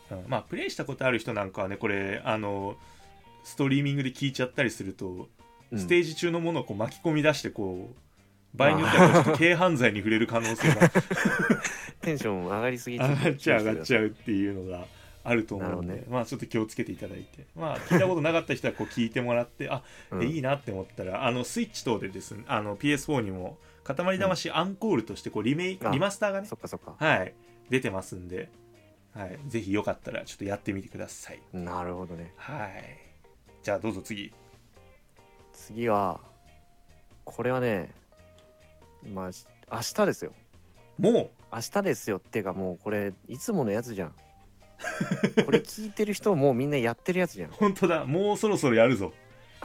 うん、まあプレイしたことある人なんかはねこれあのストリーミングで聞いちゃったりすると、うん、ステージ中のものをこう巻き込み出してこう場合によってはちょっと軽犯罪に触れる可能性がテンション上がりすぎ上がっちゃう上がっちゃうっていうのがあると思うので、ね、まあちょっと気をつけていただいて、まあ聞いたことなかった人はこう聞いてもらってあ、うん、いいなって思ったらあのスイッチ等でですねあの ピーエスフォー にも塊魂アンコールとしてこうリメイク、うん、リマスターがねそっかそっか、 はい、出てますんで、はい、ぜひよかったらちょっとやってみてください。 なるほどね。 はい、じゃあどうぞ次。 次はこれはねまあ明日ですよ。 もう明日ですよっていうかもうこれいつものやつじゃんこれ聞いてる人もうみんなやってるやつじゃん。 本当だ、もうそろそろやるぞ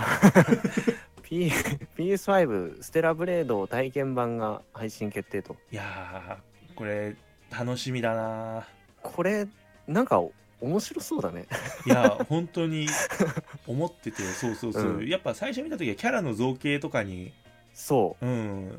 P、ピーエスファイブ ステラブレード体験版が配信決定と。 いやーこれ楽しみだな。 これなんか面白そうだねいや本当に思っててそうそうそう、うん、やっぱ最初見た時はキャラの造形とかにそう、 うん、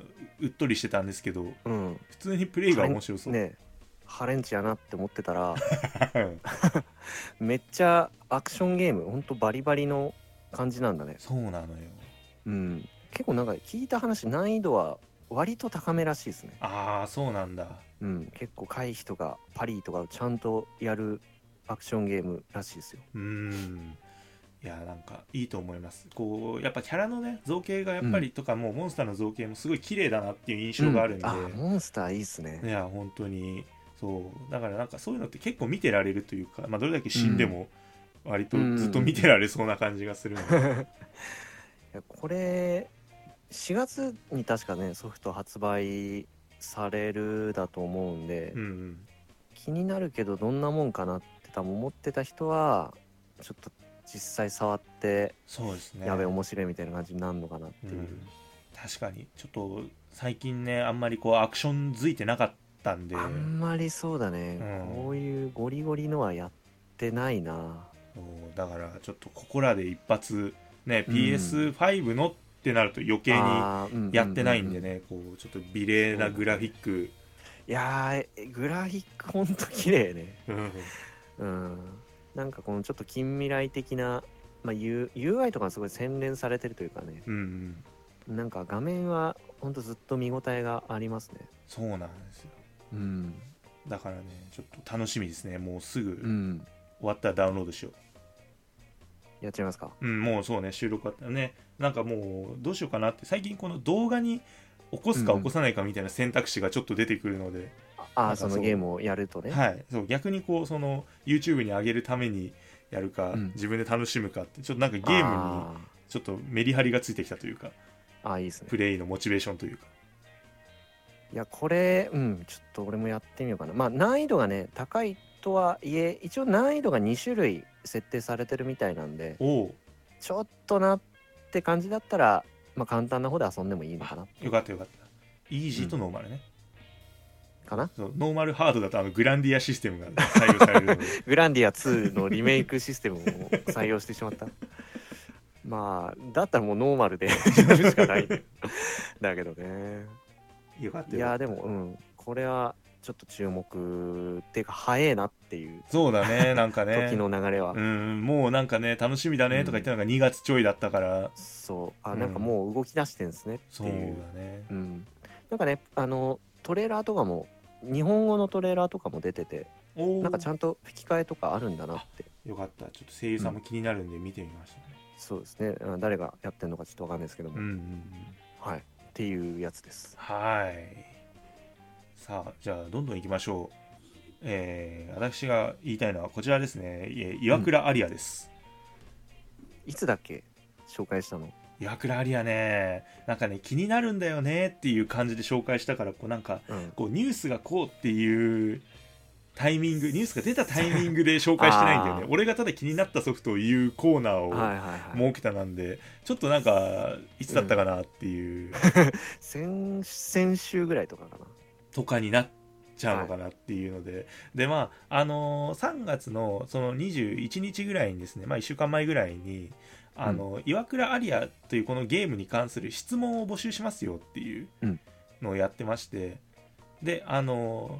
うっとりしてたんですけど、 うん、 普通にプレイが面白そうね。ハレンチやなって思ってたらめっちゃアクションゲームほんとバリバリの感じなんだね。 そうなのよ、 うん、結構なんか聞いた話難易度は割と高めらしいですね。 ああそうなんだ。 うん、結構回避とかパリとかをちゃんとやるアクションゲームらしいですよ。 うーん、いやなんかいいと思います。こうやっぱキャラのね造形がやっぱり、うん、とかもうモンスターの造形もすごい綺麗だなっていう印象があるんで、うん、 あモンスターいいっすね。 いや本当にそうだからなんかそういうのって結構見てられるというか、まあ、どれだけ死んでも割とずっと見てられそうな感じがするので、うんうんうん、いやこれしがつに確かねソフト発売されるだと思うんで、うんうん、気になるけどどんなもんかなって多分思ってた人はちょっと実際触ってそうですね、 やべえ面白いみたいな感じになるのかなっていう、うん、 確かにちょっと最近ねあんまりこうアクションづいてなかったんであんまりそうだね、うん、こういうゴリゴリのはやってないな。 だからちょっとここらで一発ね、うん、ピーエスファイブ のってなると余計にやってないんでね、うんうんうんうん、こうちょっと美麗なグラフィック、うん、 いやーグラフィックほんと綺麗ねうん、なんかこのちょっと近未来的な、まあ、ユーアイ とかがすごい洗練されてるというかね、うんうん、なんか画面はほんとずっと見応えがありますね。 そうなんですよ、 うん、 だからねちょっと楽しみですね。もうすぐ終わったらダウンロードしよう、 うん、やっちゃいますか。 うんもうそうね収録あったらねなんかもうどうしようかなって最近この動画に起こすか起こさないかみたいな選択肢がちょっと出てくるので、うん、 ああそのゲームをやるとね、 はいそう逆にこうその YouTube に上げるためにやるか、うん、自分で楽しむかってちょっとなんかゲームにちょっとメリハリがついてきたというか、 あいいですね、 プレイのモチベーションというか。 いやこれうんちょっと俺もやってみようかな。まあ難易度がね高いとはいえ一応難易度がに種類設定されてるみたいなんで、 おちょっとなって感じだったら、まあ、簡単な方で遊んでもいいのかな。 よかったよかった。イージーとノーマルね、 うん、かな。 そうノーマルハードだとあのグランディアシステムが採用されるのでグランディアツーのリメイクシステムを採用してしまったまあだったらもうノーマルでやるしかないだけどね。 よかったよかった。 いやでもうんこれはちょっと注目っていうか早えなっていう。 そうだねなんかね時の流れはうんもうなんかね楽しみだねとか言ってたのがにがつちょいだったから、うん、 そうあなんかもう動き出してんですねっていう、 そうだね、 うん、なんかねあのトレーラーとかも日本語のトレーラーとかも出ててなんかちゃんと吹き替えとかあるんだなって。 よかったちょっと声優さんも気になるんで見てみましたね、 うん、そうですね誰がやってるのかちょっとわかんないですけども、うんうんうん、はいっていうやつです。 はいさあじゃあどんどんいきましょう。えー、私が言いたいのはこちらですね。岩倉アリアです、 うん、いつだっけ紹介したの。 岩倉アリアねなんかね気になるんだよねっていう感じで紹介したからこうなんか、うん、こうニュースがこうっていうタイミングニュースが出たタイミングで紹介してないんだよね俺がただ気になったソフトを言うコーナーを設けたなんで、はいはいはい、ちょっとなんかいつだったかなっていう、うん、 先, 先週ぐらいとかかなとかになっちゃうのかなっていうので、はい、でまああのー、さんがつのそのにじゅういちにちぐらいにですね、まあ、いっしゅうかんまえぐらいにあの、うん、岩倉アリアというこのゲームに関する質問を募集しますよっていうのをやってまして、であのー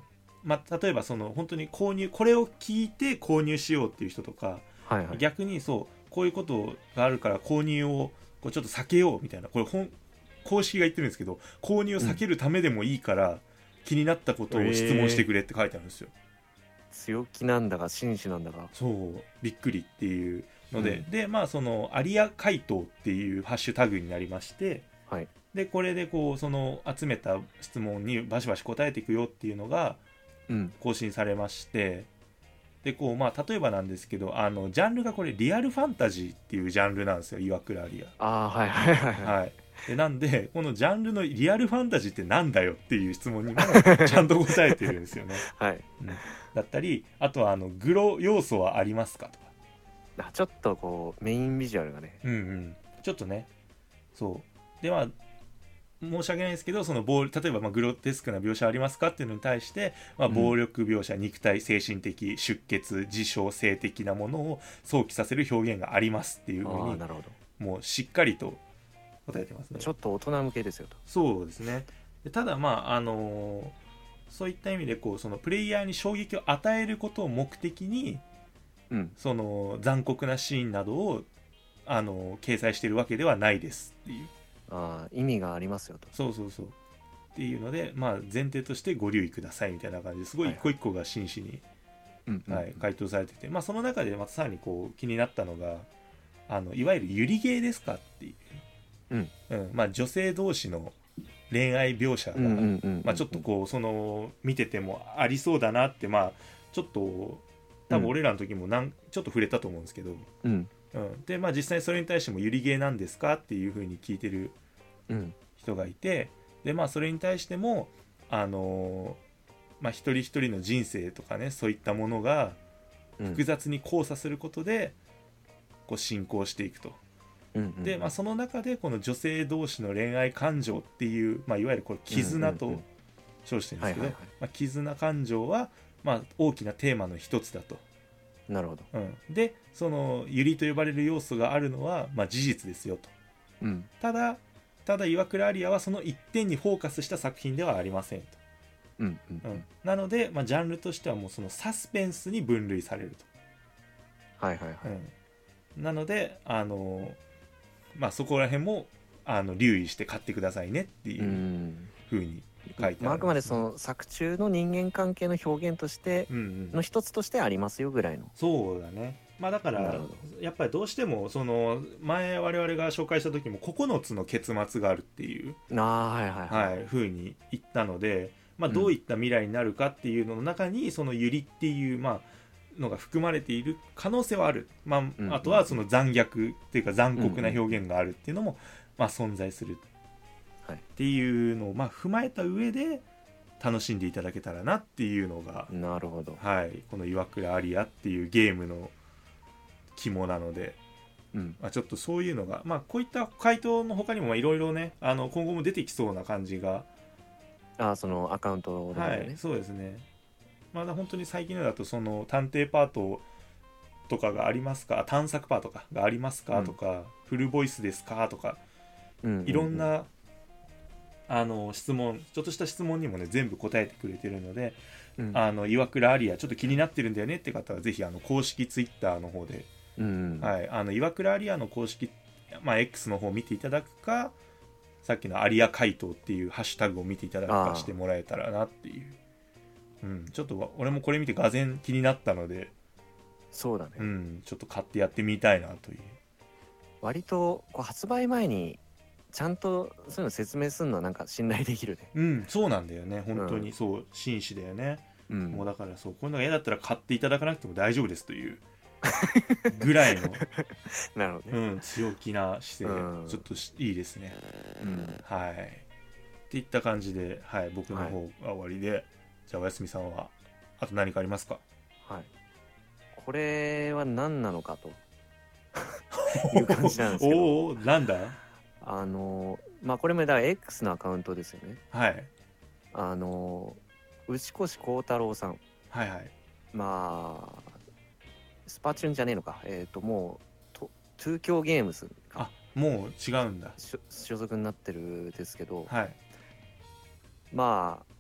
まあ、例えばその本当に購入これを聞いて購入しようっていう人とか、 はいはい、 逆にそうこういうことがあるから購入をこうちょっと避けようみたいな、これ本公式が言ってるんですけど、購入を避けるためでもいいから、うん、気になったことを質問してくれって書いてあるんですよ、 えー、強気なんだか紳士なんだか、 そうびっくりっていうので、うん、でまあそのアリア回答っていうハッシュタグになりまして、 はい、 でこれでこうその集めた質問にバシバシ答えていくよっていうのが更新されまして、うん、でこうまあ例えばなんですけど、あのジャンルがこれリアルファンタジーっていうジャンルなんですよ、岩倉アリア。 あはいはいはいはい、 はい、でなんでこのジャンルのリアルファンタジーってなんだよっていう質問にもちゃんと答えてるんですよね、 はい、 うん、だったり、あとはあのグロ要素はありますかとか、 あちょっとこうメインビジュアルがね、 うんうん、ちょっとね、そうでまあ申し訳ないですけど、その暴例えばまあグロテスクな描写ありますかっていうのに対して、まあ、暴力描写、うん、肉体精神的出血自傷性的なものを想起させる表現がありますっていうふうに、もうしっかりと答えてますね。 ちょっと大人向けですよと。 そうですね。でただまああのー、そういった意味でこうそのプレイヤーに衝撃を与えることを目的に、うん、その残酷なシーンなどをあのー、掲載しているわけではないですっていう。 あ意味がありますよと。 そうそうそうっていうので、まあ、前提としてご留意くださいみたいな感じですごい一個一個が真摯に、はいはい、回答されてて、まあ、その中でまたさらにこう気になったのが、あのいわゆるユリゲーですかっていう、うんうんまあ、女性同士の恋愛描写がちょっとこうその見ててもありそうだなって、まあ、ちょっと多分俺らの時もなん、うん、ちょっと触れたと思うんですけど、うんうん、でまあ実際それに対してもユリゲーなんですかっていう風に聞いてる人がいて、でまあそれに対してもあのー、まあ一人一人の人生とかね、そういったものが複雑に交差することでこう進行していくと、うんうん、でまあその中でこの女性同士の恋愛感情っていう、まあ、いわゆるこれ絆と称してるんですけど、絆感情はまあ大きなテーマの一つだと。 なるほど、 うん、でそのユリと呼ばれる要素があるのは、まあ、事実ですよと、うん、ただただ岩倉アリアはその一点にフォーカスした作品ではありませんと、うんうんうん、なので、まあ、ジャンルとしてはもうそのサスペンスに分類されると、はいはいはい、 うん、なのであの、まあ、そこら辺もあの留意して買ってくださいねっていう風に書いてある、 まあ、あくまでその作中の人間関係の表現としての一つとしてありますよぐらいの、うんうん、 そうだね。まあだからやっぱりどうしてもその前我々が紹介した時もここのつの結末があるっていうあ、はいはいはいはい、風に言ったので、まあ、どういった未来になるかっていうのの中にそのユリっていう、まあ、のが含まれている可能性はある、まあ、うんうん、あとはその残虐っていうか残酷な表現があるっていうのも、まあ、存在するっていうのをまあ踏まえた上で楽しんでいただけたらなっていうのが、 なるほど、 はい、この岩倉アリアっていうゲームの肝なので、うんまあ、ちょっとそういうのが、まあ、こういった回答の他にもいろいろね、あの今後も出てきそうな感じが、 あそのアカウントでもね、 はい、そうですね。まだ本当に最近のだとその探偵パートとかがありますか、探索パートかがありますか、うん、とかフルボイスですかとか、うんうんうん、いろんなあの質問、ちょっとした質問にもね全部答えてくれてるので、うん、あの岩倉アリアちょっと気になってるんだよねって方はぜひあの公式ツイッターの方で、うんうんはい、あの岩倉アリアの公式、まあ、X の方を見ていただくか、さっきのアリア回答っていうハッシュタグを見ていただくかしてもらえたらなっていう、うん、ちょっと俺もこれ見てがぜん気になったので、 そうだね、 うん、ちょっと買ってやってみたいなという。 割とこう発売前にちゃんとそういうの説明するのはなんか信頼できるね。 うん、そうなんだよね、本当に、うん、そう紳士だよね、うん、もうだからそうこういうのが嫌だったら買っていただかなくても大丈夫ですというぐらいのなるほど、ねうん、強気な姿勢、うん、ちょっといいですね、うん、はいっていった感じで、はい、僕の方が終わりで、はい、じゃあおやすみさんはあと何かありますか。 はい、これは何なのかという感じなんですけどおおなんだあのまあこれもだから X のアカウントですよね。 はいあの牛越幸太郎さん、 はいはい、 まあスパチュンじゃねえのか、えっ、ー、ともうとトゥーキョーゲームズあもう違うんだ所属になってるですけど、 はい、 まあ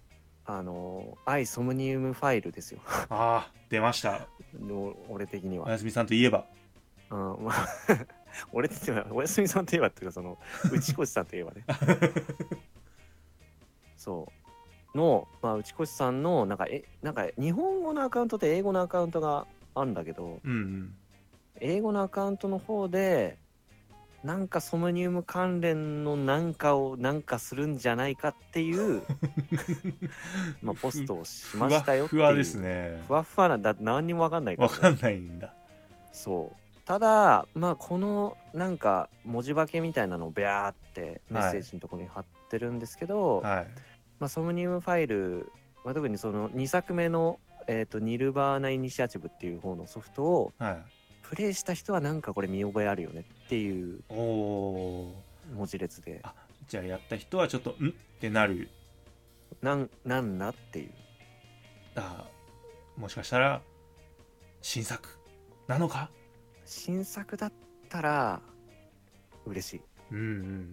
あのアイソムニウムファイルですよ。 ああ出ました。 俺的にはおやすみさんといえば、 うん、まあ俺的にはおやすみさんといえばっていうかその内越さんといえばねそうの、まあ、内越さんのなんかえなんか日本語のアカウントと英語のアカウントがあるんだけど、 うんうん、 英語のアカウントの方でなんかソムニウム関連のなんかをなんかするんじゃないかっていうまあポストをしましたよっていう。 ふわふわですね。 ふわふわなんだ、何にも分かんないから、 ね、分かんないんだ。 そうただまあこのなんか文字化けみたいなのをビャーってメッセージのところに貼ってるんですけど、 はい、 まあ、ソムニウムファイル、まあ、特にそのにさくめの、えーと、ニルバーナイニシアチブっていう方のソフトを、はい、プレイした人はなんかこれ見覚えあるよねっていう文字列で、 あじゃあやった人はちょっとんってなる、 なんなんなっていう、 あもしかしたら新作なのか。 新作だったら嬉しい、 うんうんうん、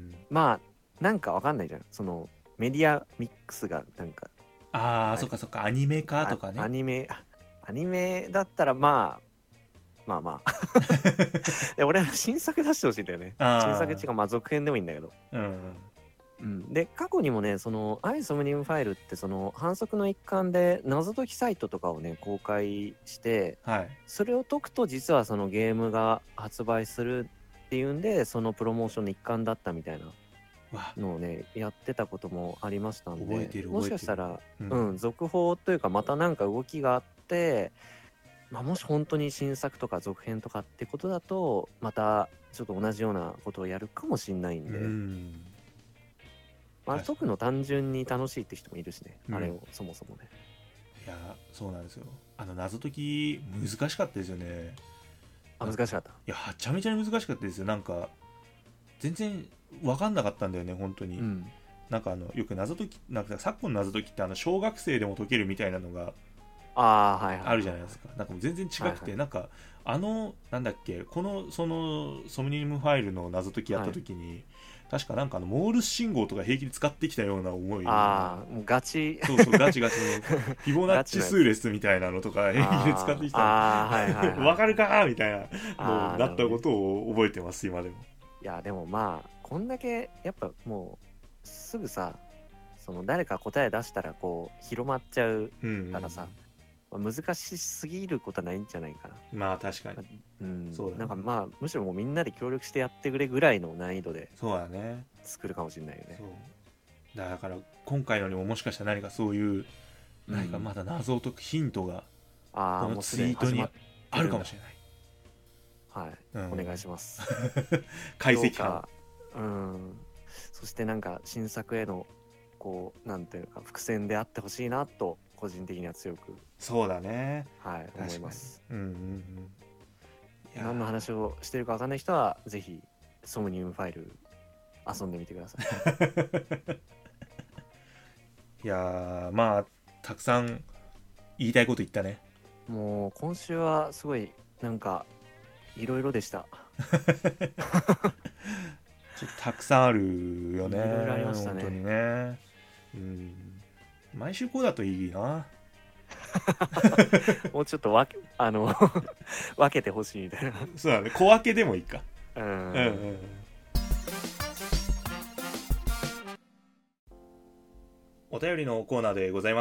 まあなんかわかんないじゃん、そのメディアミックスがなんか、 ああ、はい、そっかそっかアニメ化とかね、 アニメアニメだったらまあまあまあで俺は新作出してほしいんだよね。新作っていうかまあ続編でもいいんだけど、うんうん、で過去にもねそのアイソムニウムファイルってその反則の一環で謎解きサイトとかをね公開して、はい、それを解くと実はそのゲームが発売するっていうんでそのプロモーションの一環だったみたいなのをねやってたこともありましたんで、 覚えてる覚えてる、 もしかしたら、うん、うん、続報というかまたなんか動きがあって、まあ、もし本当に新作とか続編とかってことだとまたちょっと同じようなことをやるかもしんないんで、うん、まあ、解くの単純に楽しいって人もいるしね、うん、あれをそもそもね。 いやそうなんですよ、あの謎解き難しかったですよね。 あ難しかった。いやはちゃめちゃに難しかったですよ。なんか全然分かんなかったんだよね本当に、うん、なんかあのよく謎解きなんか昨今の謎解きってあの小学生でも解けるみたいなのがあるじゃないですか。なんかもう全然違くて、はいはい、なんかあのなんだっけこのそのソムニウムファイルの謎解きやった時に、はい、確かなんかあのモールス信号とか平気で使ってきたような思い。 ああもうガチそうそうガチガチのフィボナッチ数列みたいなのとか平気で使ってきたああはいはい、はい、 わかるかみたいなのになったことを覚えてます今でも。 いやでもまあこんだけやっぱもうすぐさその誰か答え出したらこう広まっちゃうからさ、うんうん、難しすぎることはないんじゃないかな。 まあ確かに、 うん、そうだね、なんかまあむしろもうみんなで協力してやってくれぐらいの難易度でそうだね作るかもしれないよね。 そうだから今回のにももしかしたら何かそういう何かまだ謎を解くヒントがこのツイートにあるかもしれない。 はい、うん、お願いします解析班、 うん、そしてなんか新作へのこうなんていうか伏線であってほしいなと個人的には強くそうだねはい思います。 うんうんうん、 何の話をしてるか分かんない人はぜひソムニウムファイル遊んでみてくださいいやまあたくさん言いたいこと言ったね。 もう今週はすごいなんかいろいろでしたちょっとたくさんあるよね。 いろいろありましたね本当にね、うん、毎週こうだといいなもうちょっと分けあの分けてほしいみたいな。 そうだね小分けでもいいか。 うんうんうん。 お便りのコーナーでございます。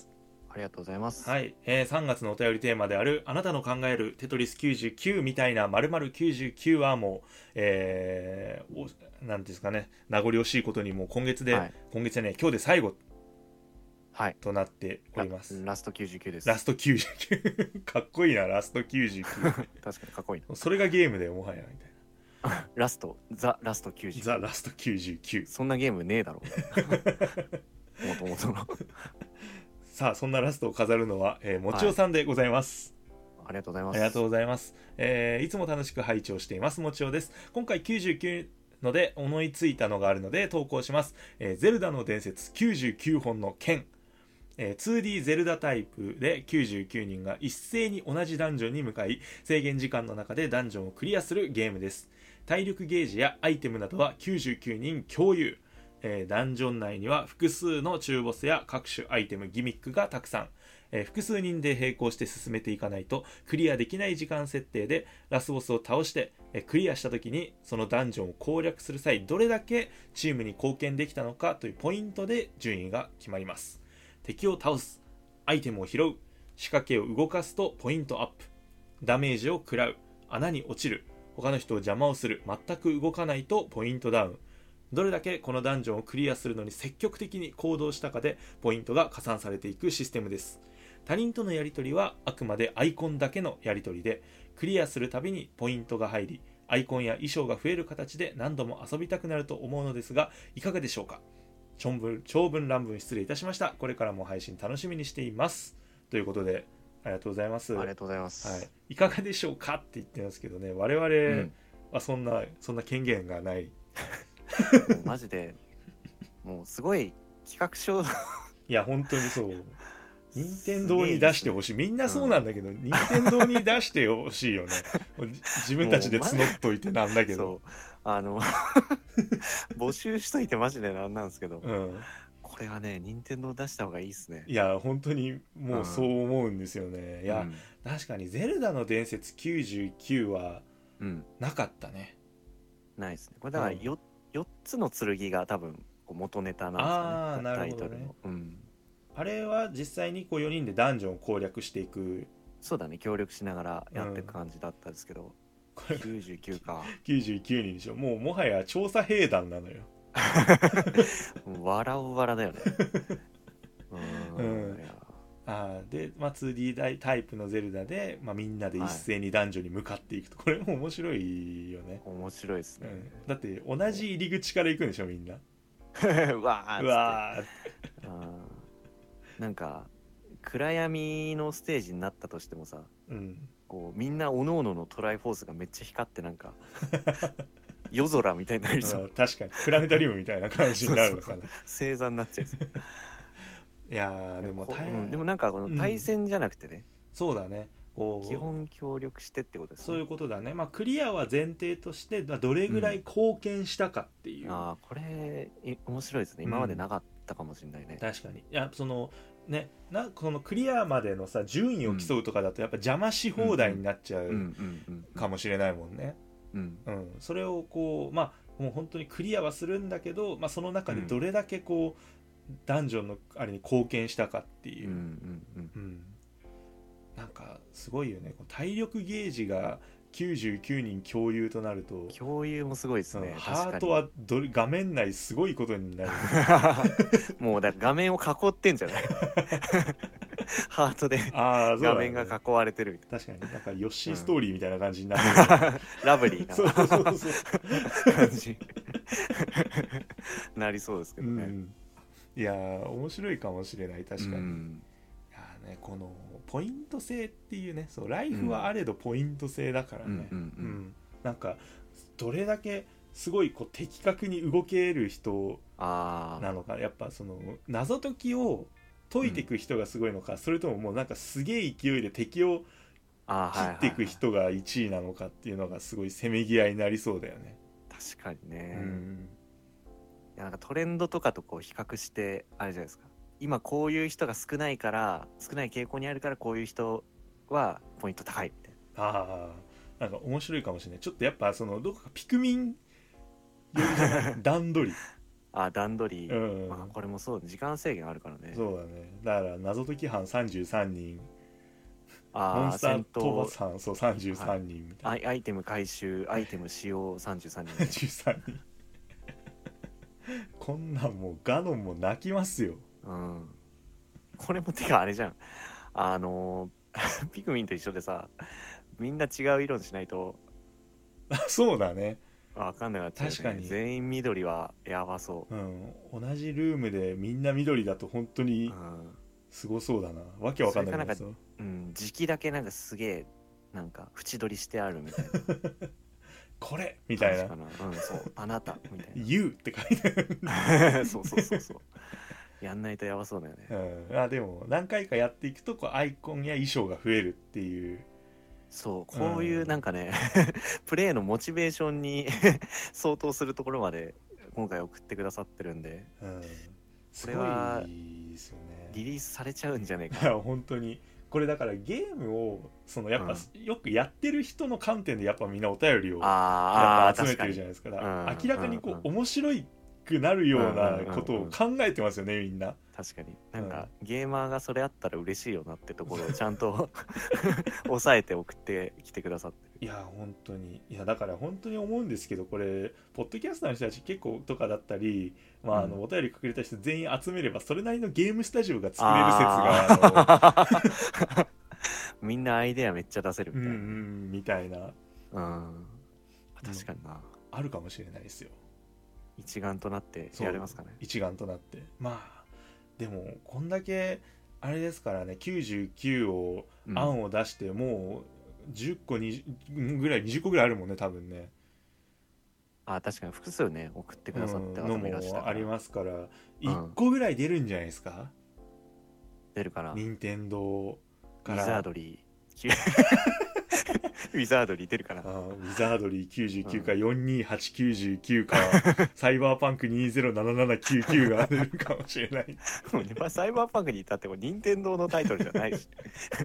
ありがとうございます。 はい、えー、さんがつのお便りテーマであるあなたの考えるテトリスきゅうじゅうきゅうみたいな〇〇きゅうじゅうきゅうはもう、えー、なんですかね名残惜しいことにもう今月で、はい、今月ね今日で最後となっております。 ラ, ラストきゅうじゅうきゅうです。 ラストきゅうじゅうきゅうかっこいいなラストきゅうじゅうきゅう確かにかっこいいな。 それがゲームでもはやみたいなラストザラストきゅうじゅうきゅうザラストきゅうじゅうきゅうそんなゲームねえだろもともとのさあそんなラストを飾るのは、えー、もちおさんでございます、 はい、ありがとうございます。 ありがとうございます、えー、いつも楽しく拝聴していますもちおです。今回きゅうじゅうきゅうので思いついたのがあるので投稿します、えー、ゼルダの伝説きゅうじゅうきゅうほんの剣、えー、ツーディー ゼルダタイプできゅうじゅうきゅうにんが一斉に同じダンジョンに向かい制限時間の中でダンジョンをクリアするゲームです。体力ゲージやアイテムなどはきゅうじゅうきゅうにん共有。 えー、ダンジョン内には複数の中ボスや各種アイテムギミックがたくさん、えー、複数人で並行して進めていかないとクリアできない時間設定で、ラスボスを倒して、えー、クリアした時にそのダンジョンを攻略する際どれだけチームに貢献できたのかというポイントで順位が決まります。敵を倒す、アイテムを拾う、仕掛けを動かすとポイントアップ、ダメージを食らう、穴に落ちる、他の人を邪魔をする、全く動かないとポイントダウン、どれだけこのダンジョンをクリアするのに積極的に行動したかでポイントが加算されていくシステムです。他人とのやり取りはあくまでアイコンだけのやり取りで、クリアするたびにポイントが入り、アイコンや衣装が増える形で何度も遊びたくなると思うのですが、いかがでしょうか。長文、長文乱文失礼いたしました。これからも配信楽しみにしています。ということで、ありがとうございます。 ありがとうございます。 はい、いかがでしょうかって言ってますけどね、我々はそんな、うん、そんな権限がない。 もうマジで、もうすごい企画書。 いや本当にそう。任天堂に出してほしい。みんなそうなんだけど、うん、任天堂に出してほしいよね。自分たちで募っといてなんだけど。 あの募集しといてマジでなんなんですけど。うん、これはね、任天堂出した方がいいですね。 いや本当にもうそう思うんですよね。うん、いや、うん、確かにゼルダの伝説きゅうじゅうきゅうはなかったね。 うん、ないですね。これだから 4,、うん、よっつの剣が多分元ネタなんですよね。ああ、なるほどね。うん、 あれは実際にこうよにんでダンジョンを攻略していく。 そうだね、協力しながらやっていく感じだったんですけど、うん、きゅうじゅうきゅうか。 きゅうじゅうきゅうにんでしょ。もうもはや調査兵団なのよ。 笑う笑だよね。 うん、あで、まあ、ツーディー タイプのゼルダで、まあ、みんなで一斉にダンジョンに向かっていくと、はい、これも面白いよね。 面白いですね、 うん、だって同じ入り口から行くんでしょみんな。 わーっうわーなんか暗闇のステージになったとしてもさ、 うん、 こうみんなおのおののトライフォースがめっちゃ光ってなんか夜空みたいになりそう。 確かにプラネタリウムみたいな感じになるのかな。 星座になっちゃう。 いやーでも大変、 うん、でもなんかこの対戦じゃなくてね、うん、 そうだね、こう基本協力してってことですね。 そういうことだね。まあクリアは前提としてどれぐらい貢献したかっていう、 うん、ああこれ面白いですね。今までなかったかもしれないね、 うん、確かに。いやそのね、なこのクリアまでのさ順位を競うとかだとやっぱ邪魔し放題になっちゃうかもしれないもんね。うんうん、それをこうまあもう本当にクリアはするんだけど、まあ、その中でどれだけこう、うん、ダンジョンのあれに貢献したかっていう、うんうんうんうん、なんかすごいよね。体力ゲージがきゅうじゅうきゅうにん共有となると共有もすごいですね。 ハートはど画面内すごいことになる。 もうだ画面を囲ってんじゃない。ハートで画面が囲われてるみたいな。確かになんかヨッシーストーリーみたいな感じになる、 うん、ラブリーなそうそうそうそう感じなりそうですけどね、うん、 いやー面白いかもしれない。確かに、うん、いやね、このポイント制っていうね、そうライフはあれどポイント制だからね、うんうんうんうん、なんかどれだけすごいこう的確に動ける人なのか、やっぱその謎解きを解いていく人がすごいのか、うん、それとももうなんかすげえ勢いで敵を切っていく人がいちいなのかっていうのがすごいせめぎ合いになりそうだよね。 確かにね、うん、いやなんかトレンドとかとこう比較してあれじゃないですか、今こういう人が少ないから少ない傾向にあるからこういう人はポイント高いみたいな。ああなんか面白いかもしれない。ちょっとやっぱそのどこかピクミンよりじゃない段取りあ段取り、うんまあ、これもそう時間制限あるからね。 そうだね。だから謎解き班さんじゅうさんにん、あモンスター討伐班そうさんじゅうさんにんみたいな、 はい、アイテム回収アイテム使用さんじゅうさんにんさんじゅうさんにんこんなんもうガノンも泣きますよ。 うんこれもてかあれじゃん、あのー、ピクミンと一緒でさみんな違う色にしないとそうだね分かんなかった、ね、確かに全員緑はやばそう、 うん、同じルームでみんな緑だと本当にすごそうだな、うん、わけわかんないけど、 うん、時期だけなんかすげえなんか縁取りしてあるみたいなこれみたいな、 うん、そうあなたみたいな You って書いてあるそうそうそうそうやんないとやばそうだよね、 うん、あでも何回かやっていくとこうアイコンや衣装が増えるっていう、 そうこういうなんかね、うん、プレイのモチベーションに相当するところまで今回送ってくださってるんで、 うん、すごいですよね。 リリースされちゃうんじゃねえか。 いや本当にこれだからゲームをそのやっぱ、うん、よくやってる人の観点でやっぱみんなお便りをやっぱ集めてるじゃないですか。だから明らかにこう、うんうん、面白くなるようなことを考えてますよね、みんな。 確かになんか、うん、ゲーマーがそれあったら嬉しいよなってところをちゃんと抑えて送ってきてくださってる。 いや本当に、いやだから本当に思うんですけど、これポッドキャスターの人たち結構とかだったり、まあ、あのお便りくれた人全員集めればそれなりのゲームスタジオが作れる説があのみんなアイデアめっちゃ出せるみたいな、うんうんみたいな、 うん、確かにな、 あるかもしれないですよ。 一丸となってやれますかね。 一丸となって、まあでもこんだけあれですからね、きゅうじゅうきゅうを案を出して、うん、もうじゅっこにじゅうぐらいにじゅっこぐらいあるもんね多分ね。 あ、確かに複数ね送ってくださってのもありますから、いっこぐらい出るんじゃないですか、うん、 出るかな。 任天堂からウィザードリーウィザードリー出るかな。あ、 ウィザードリーきゅうじゅうきゅうか、うん、よんにーはちきゅうじゅうきゅうかサイバーパンクにせんななななきゅうきゅうが出るかもしれない。 もうね、サイバーパンクに至っても任天堂のタイトルじゃないし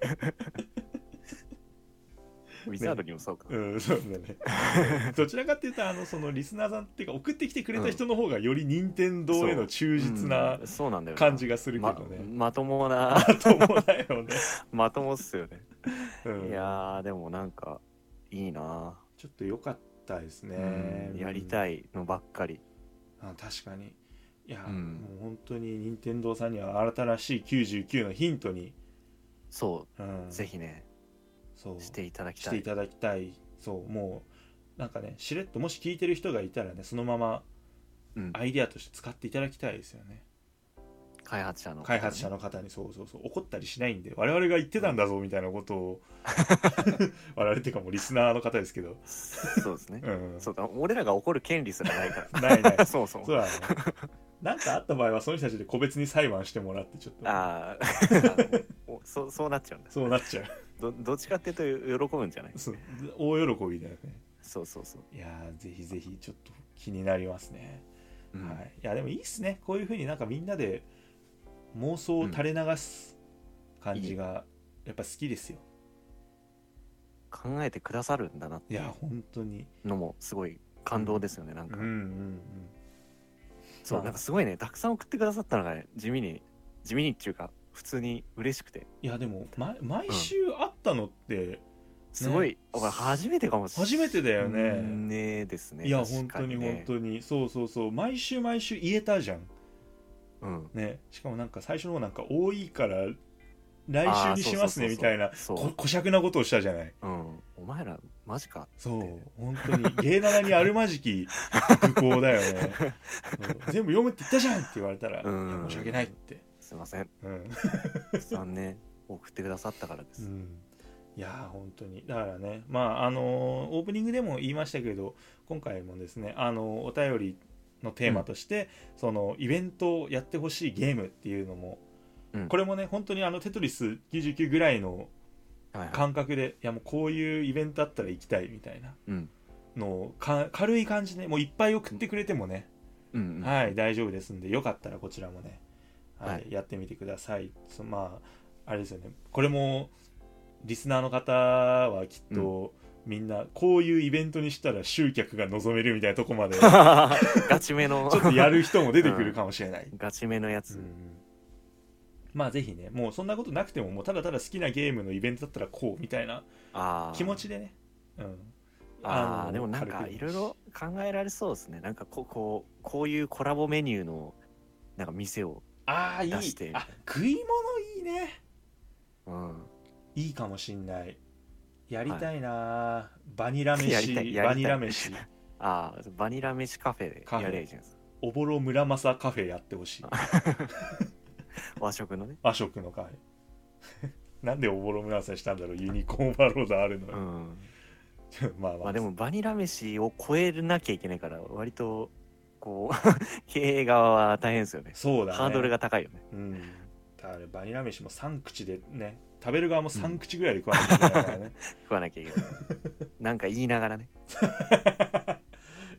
ウィザードリーもそうか、 ね、うん、そうだねどちらかっていうとあのそのリスナーさんっていうか送ってきてくれた人の方がより任天堂への忠実な感じがするけどね、 ま、まともなまともだよねまともっすよね、うん、いやーでもなんかいいな、 ちょっと良かったですね、 うん、やりたいのばっかり。 あ、確かに、いや、うん、もう本当に任天堂さんには新たらしいきゅうじゅうきゅうのヒントにそう、うん、ぜひねそうしていただきたいしていただきたい。そう、もうなんかね、しれっともし聞いてる人がいたらね、そのままアイデアとして使っていただきたいですよね、 うん、開発者の方に、開発者の方に。そうそうそう、怒ったりしないんで、我々が言ってたんだぞみたいなことを我々っていうかもうリスナーの方ですけどそうですね、うん、そうだ、俺らが怒る権利すらないからないないそうそうそうだねなんかあった場合はその人たちで個別に裁判してもらってちょっとああそ, そうなっちゃうんだ。 そうなっちゃうど, どっちかっていうと喜ぶんじゃない。 そう、大喜びだよね。 そうそうそう。 いやぜひぜひちょっと気になりますね、うん、はい。いやでもいいっすね、こういう風になんかみんなで妄想を垂れ流す感じがやっぱ好きですよ、 うん、考えてくださるんだなっていういや本当にのもすごい感動ですよね、うん、なんか、うんうんうん、そう、まあ、なんかすごいね、たくさん送ってくださったのがね、地味に地味にっていうか普通に嬉しくて。 いやでも、ま、毎週会ったのって、うんね、 すごい、俺初めてかもしれない。 初めてだよね。 ねですね。 いや、本当に本当にそうそうそう、毎週毎週言えたじゃん、うんね、しかもなんか最初の方なんか多いから来週にしますねみたいなこしゃくなことをしたじゃない、 うん、お前らマジか。 そう本当にゲーナナにあるまじき愚行だよね全部読むって言ったじゃんって言われたら、うん、いや申し訳ないって、 すいません、うん、残念、送ってくださったからです、うん、 いや本当にだからね、まああのー、オープニングでも言いましたけど、今回もですね、あのー、お便りのテーマとして、うん、そのイベントをやってほしいゲームっていうのも、うん、これもね本当にあのテトリスきゅうじゅうきゅうぐらいの感覚で、はいはい、いやもうこういうイベントあったら行きたいみたいなのをか軽い感じでもういっぱい送ってくれてもね、うんうん、はい大丈夫ですんで、よかったらこちらもね、はいはい、やってみてください。そまああれですよね、これもリスナーの方はきっと、うん、みんなこういうイベントにしたら集客が望めるみたいなとこまでガチめのちょっとやる人も出てくるかもしれない、 うん、ガチめのやつ、うん、 まあぜひね、もうそんなことなくても、もうただただ好きなゲームのイベントだったらこうみたいな気持ちでね、うん、 ああでもなんかいろいろ考えられそうですね。なんかこうこうこういうコラボメニューのなんか店を出してああ食い物いいね、うん、いいかもしんない。やりたいな、はい、バニラ飯バニラ飯ああバニラ飯カフェでやれるじゃないですか。 おぼろ村正カフェやってほしい和食のね、 和食のカフェなんでおぼろ村正したんだろう、ユニコーンバロードあるのよ、うんまあまあ、まあでもバニラ飯を超えなきゃいけないから割とこう経営側は大変ですよね。 そうだね、 ハードルが高いよね。 うん、だからバニラ飯もさん口でね、食べる側もさん口ぐらいで食わなきゃいけないからね、うん、 食わなきゃいけないなんか言いながらね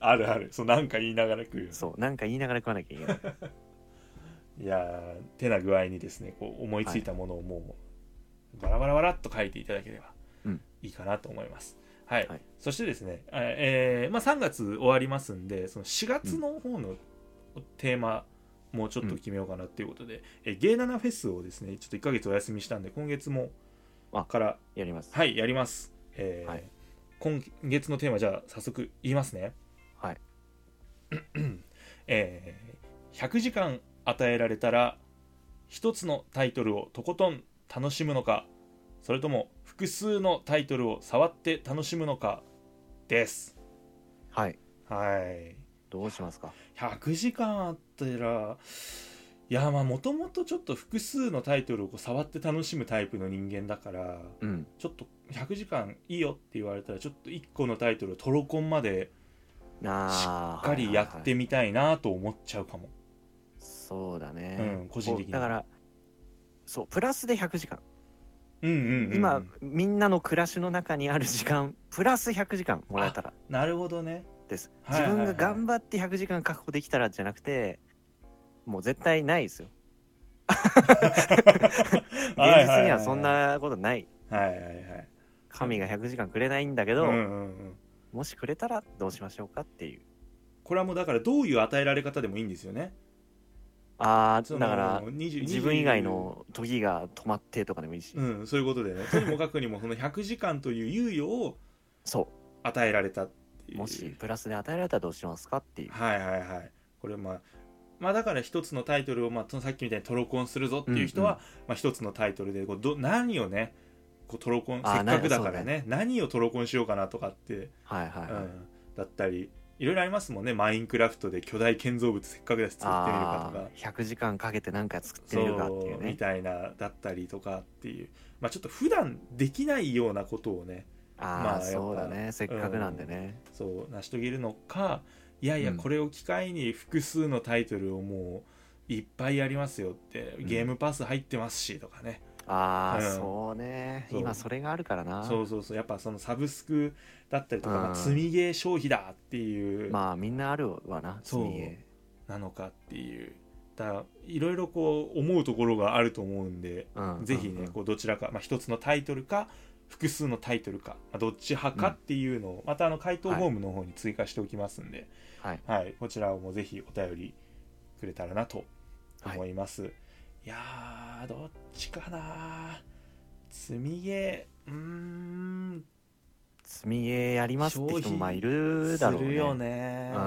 あるある、そうなんか言いながら食うよ、ね、 そうなんか言いながら食わなきゃいけないいやーてな具合にですねこう思いついたものをもうバラバラバラっと書いていただければいいかなと思います、うん、はい、はい、そしてですね、えーまあ、さんがつ終わりますんでそのしがつの方のテーマもうちょっと決めようかなっていうことで、うん、えゲイナナフェスをですねちょっといっかげつお休みしたんで今月もからやりますはいやります、えーはい、今月のテーマじゃあ早速言いますねはいえー、ひゃくじかん与えられたら一つのタイトルをとことん楽しむのかそれとも複数のタイトルを触って楽しむのかですはいはいどうしますかひゃくじかんあったらいやまあもともとちょっと複数のタイトルをこう触って楽しむタイプの人間だから、うん、ちょっとひゃくじかんいいよって言われたらちょっといっこのタイトルをトロコンまでしっかりやってみたいなと思っちゃうかも、 そうだね、 うん、個人的にだからそうプラスでひゃくじかん、 うんうんうんうん、 今みんなの暮らしの中にある時間プラスひゃくじかんもらえたらなるほどねです、はいはいはい、自分が頑張ってひゃくじかん確保できたらじゃなくてもう絶対ないですよ現実にはそんなことない、 はいはいはい、 神がひゃくじかんくれないんだけど、うんうんうん、もしくれたらどうしましょうかっていうこれはもうだからどういう与えられ方でもいいんですよねああだから自分以外の時が止まってとかでもいいし、 うん、そういうことでねとにもかくにもそのひゃくじかんという猶予をそう与えられたっていうもしプラスで与えられたらどうしますかっていうはいはいはいこれまあまあだから一つのタイトルを、まあ、さっきみたいにトロコンするぞっていう人は、うんうんまあ、一つのタイトルでこうど何をねこうトロコンせっかくだからね、ね何をトロコンしようかなとかって、 はいはいはいうん、 だったりいろいろありますもんねマインクラフトで巨大建造物せっかくだし作ってみるかとかひゃくじかんかけて何か作ってみるかっていうねみたいなだったりとかっていうまあちょっと普段できないようなことをねあ、まあそうだねせっかくなんでね、 うん、そう成し遂げるのかいやいやこれを機会に複数のタイトルをもういっぱいやりますよって、うん、ゲームパス入ってますしとかねああ、うん、そうねそう今それがあるからなそうそうそうやっぱそのサブスクだったりとか、うんまあ、積みゲー消費だっていうまあみんなあるわな積みゲーなのかっていうだからいろいろこう思うところがあると思うんで、うん、ぜひね、うん、こうどちらか、まあ、一つのタイトルか複数のタイトルか、まあ、どっち派かっていうのを、うん、またあの回答フォームの方に追加しておきますんで、はいはい、こちらをもぜひお便りくれたらなと思います、はい、いやーどっちかな積みゲーうーん積みゲーやりますって人もまあいるだろうねするよね、 うん、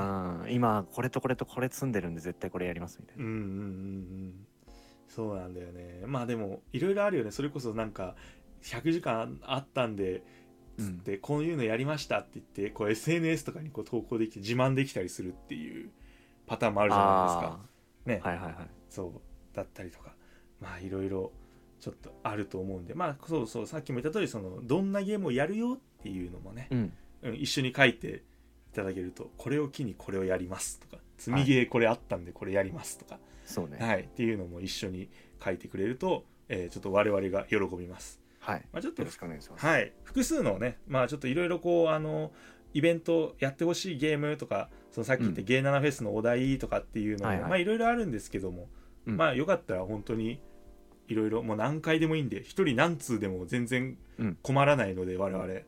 今これとこれとこれ積んでるんで絶対これやりますみたいなうんうんうんうんそうなんだよねまあでもいろいろあるよねそれこそなんかひゃくじかんあったんでつって、うん、こういうのやりましたって言ってこう エスエヌエス とかにこう投稿できて自慢できたりするっていうパターンもあるじゃないですかね、 はいはいはいそうだったりとかまあいろいろちょっとあると思うんでまあそうそうさっきも言った通りそのどんなゲームをやるよっていうのもね、うんうん、一緒に書いていただけるとこれを機にこれをやりますとか積みゲーこれあったんでこれやりますとか、はい、 そうね、 はい、っていうのも一緒に書いてくれると、えー、ちょっと我々が喜びますはい、 まあ、ちょっとよろしくお願いします。 はい、複数のね、まあちょっといろいろこうあのイベントやってほしいゲームとか、そのさっき言ったゲーナナフェスのお題とかっていうのも、うん、まあいろいろあるんですけども、うん、まあよかったら本当にいろいろもう何回でもいいんで、一人何通でも全然困らないので、うん、我々、はい、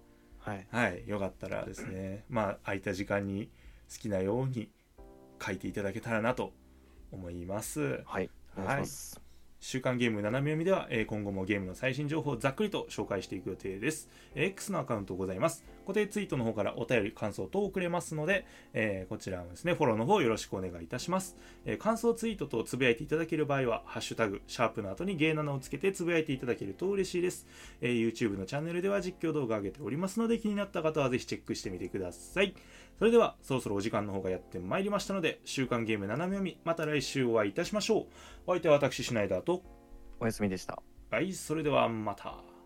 はい、よかったらですね、まあ空いた時間に好きなように書いていただけたらなと思います。 はい、お願いします。はい週刊ゲーム斜め読みでは、えー、今後もゲームの最新情報をざっくりと紹介していく予定です。えー、X のアカウントございます。固定ツイートの方からお便り、感想等を送れますので、えー、こちらもですね、フォローの方よろしくお願いいたします。えー、感想ツイートとつぶやいていただける場合は、ハッシュタグ、シャープの後にゲーナナをつけてつぶやいていただけると嬉しいです。えー、YouTube のチャンネルでは実況動画を上げておりますので、気になった方はぜひチェックしてみてください。それではそろそろお時間の方がやってまいりましたので、週刊ゲーム斜め読み、また来週お会いいたしましょう。お相手は私シュナイダーとおやすみでした。 はい、それではまた。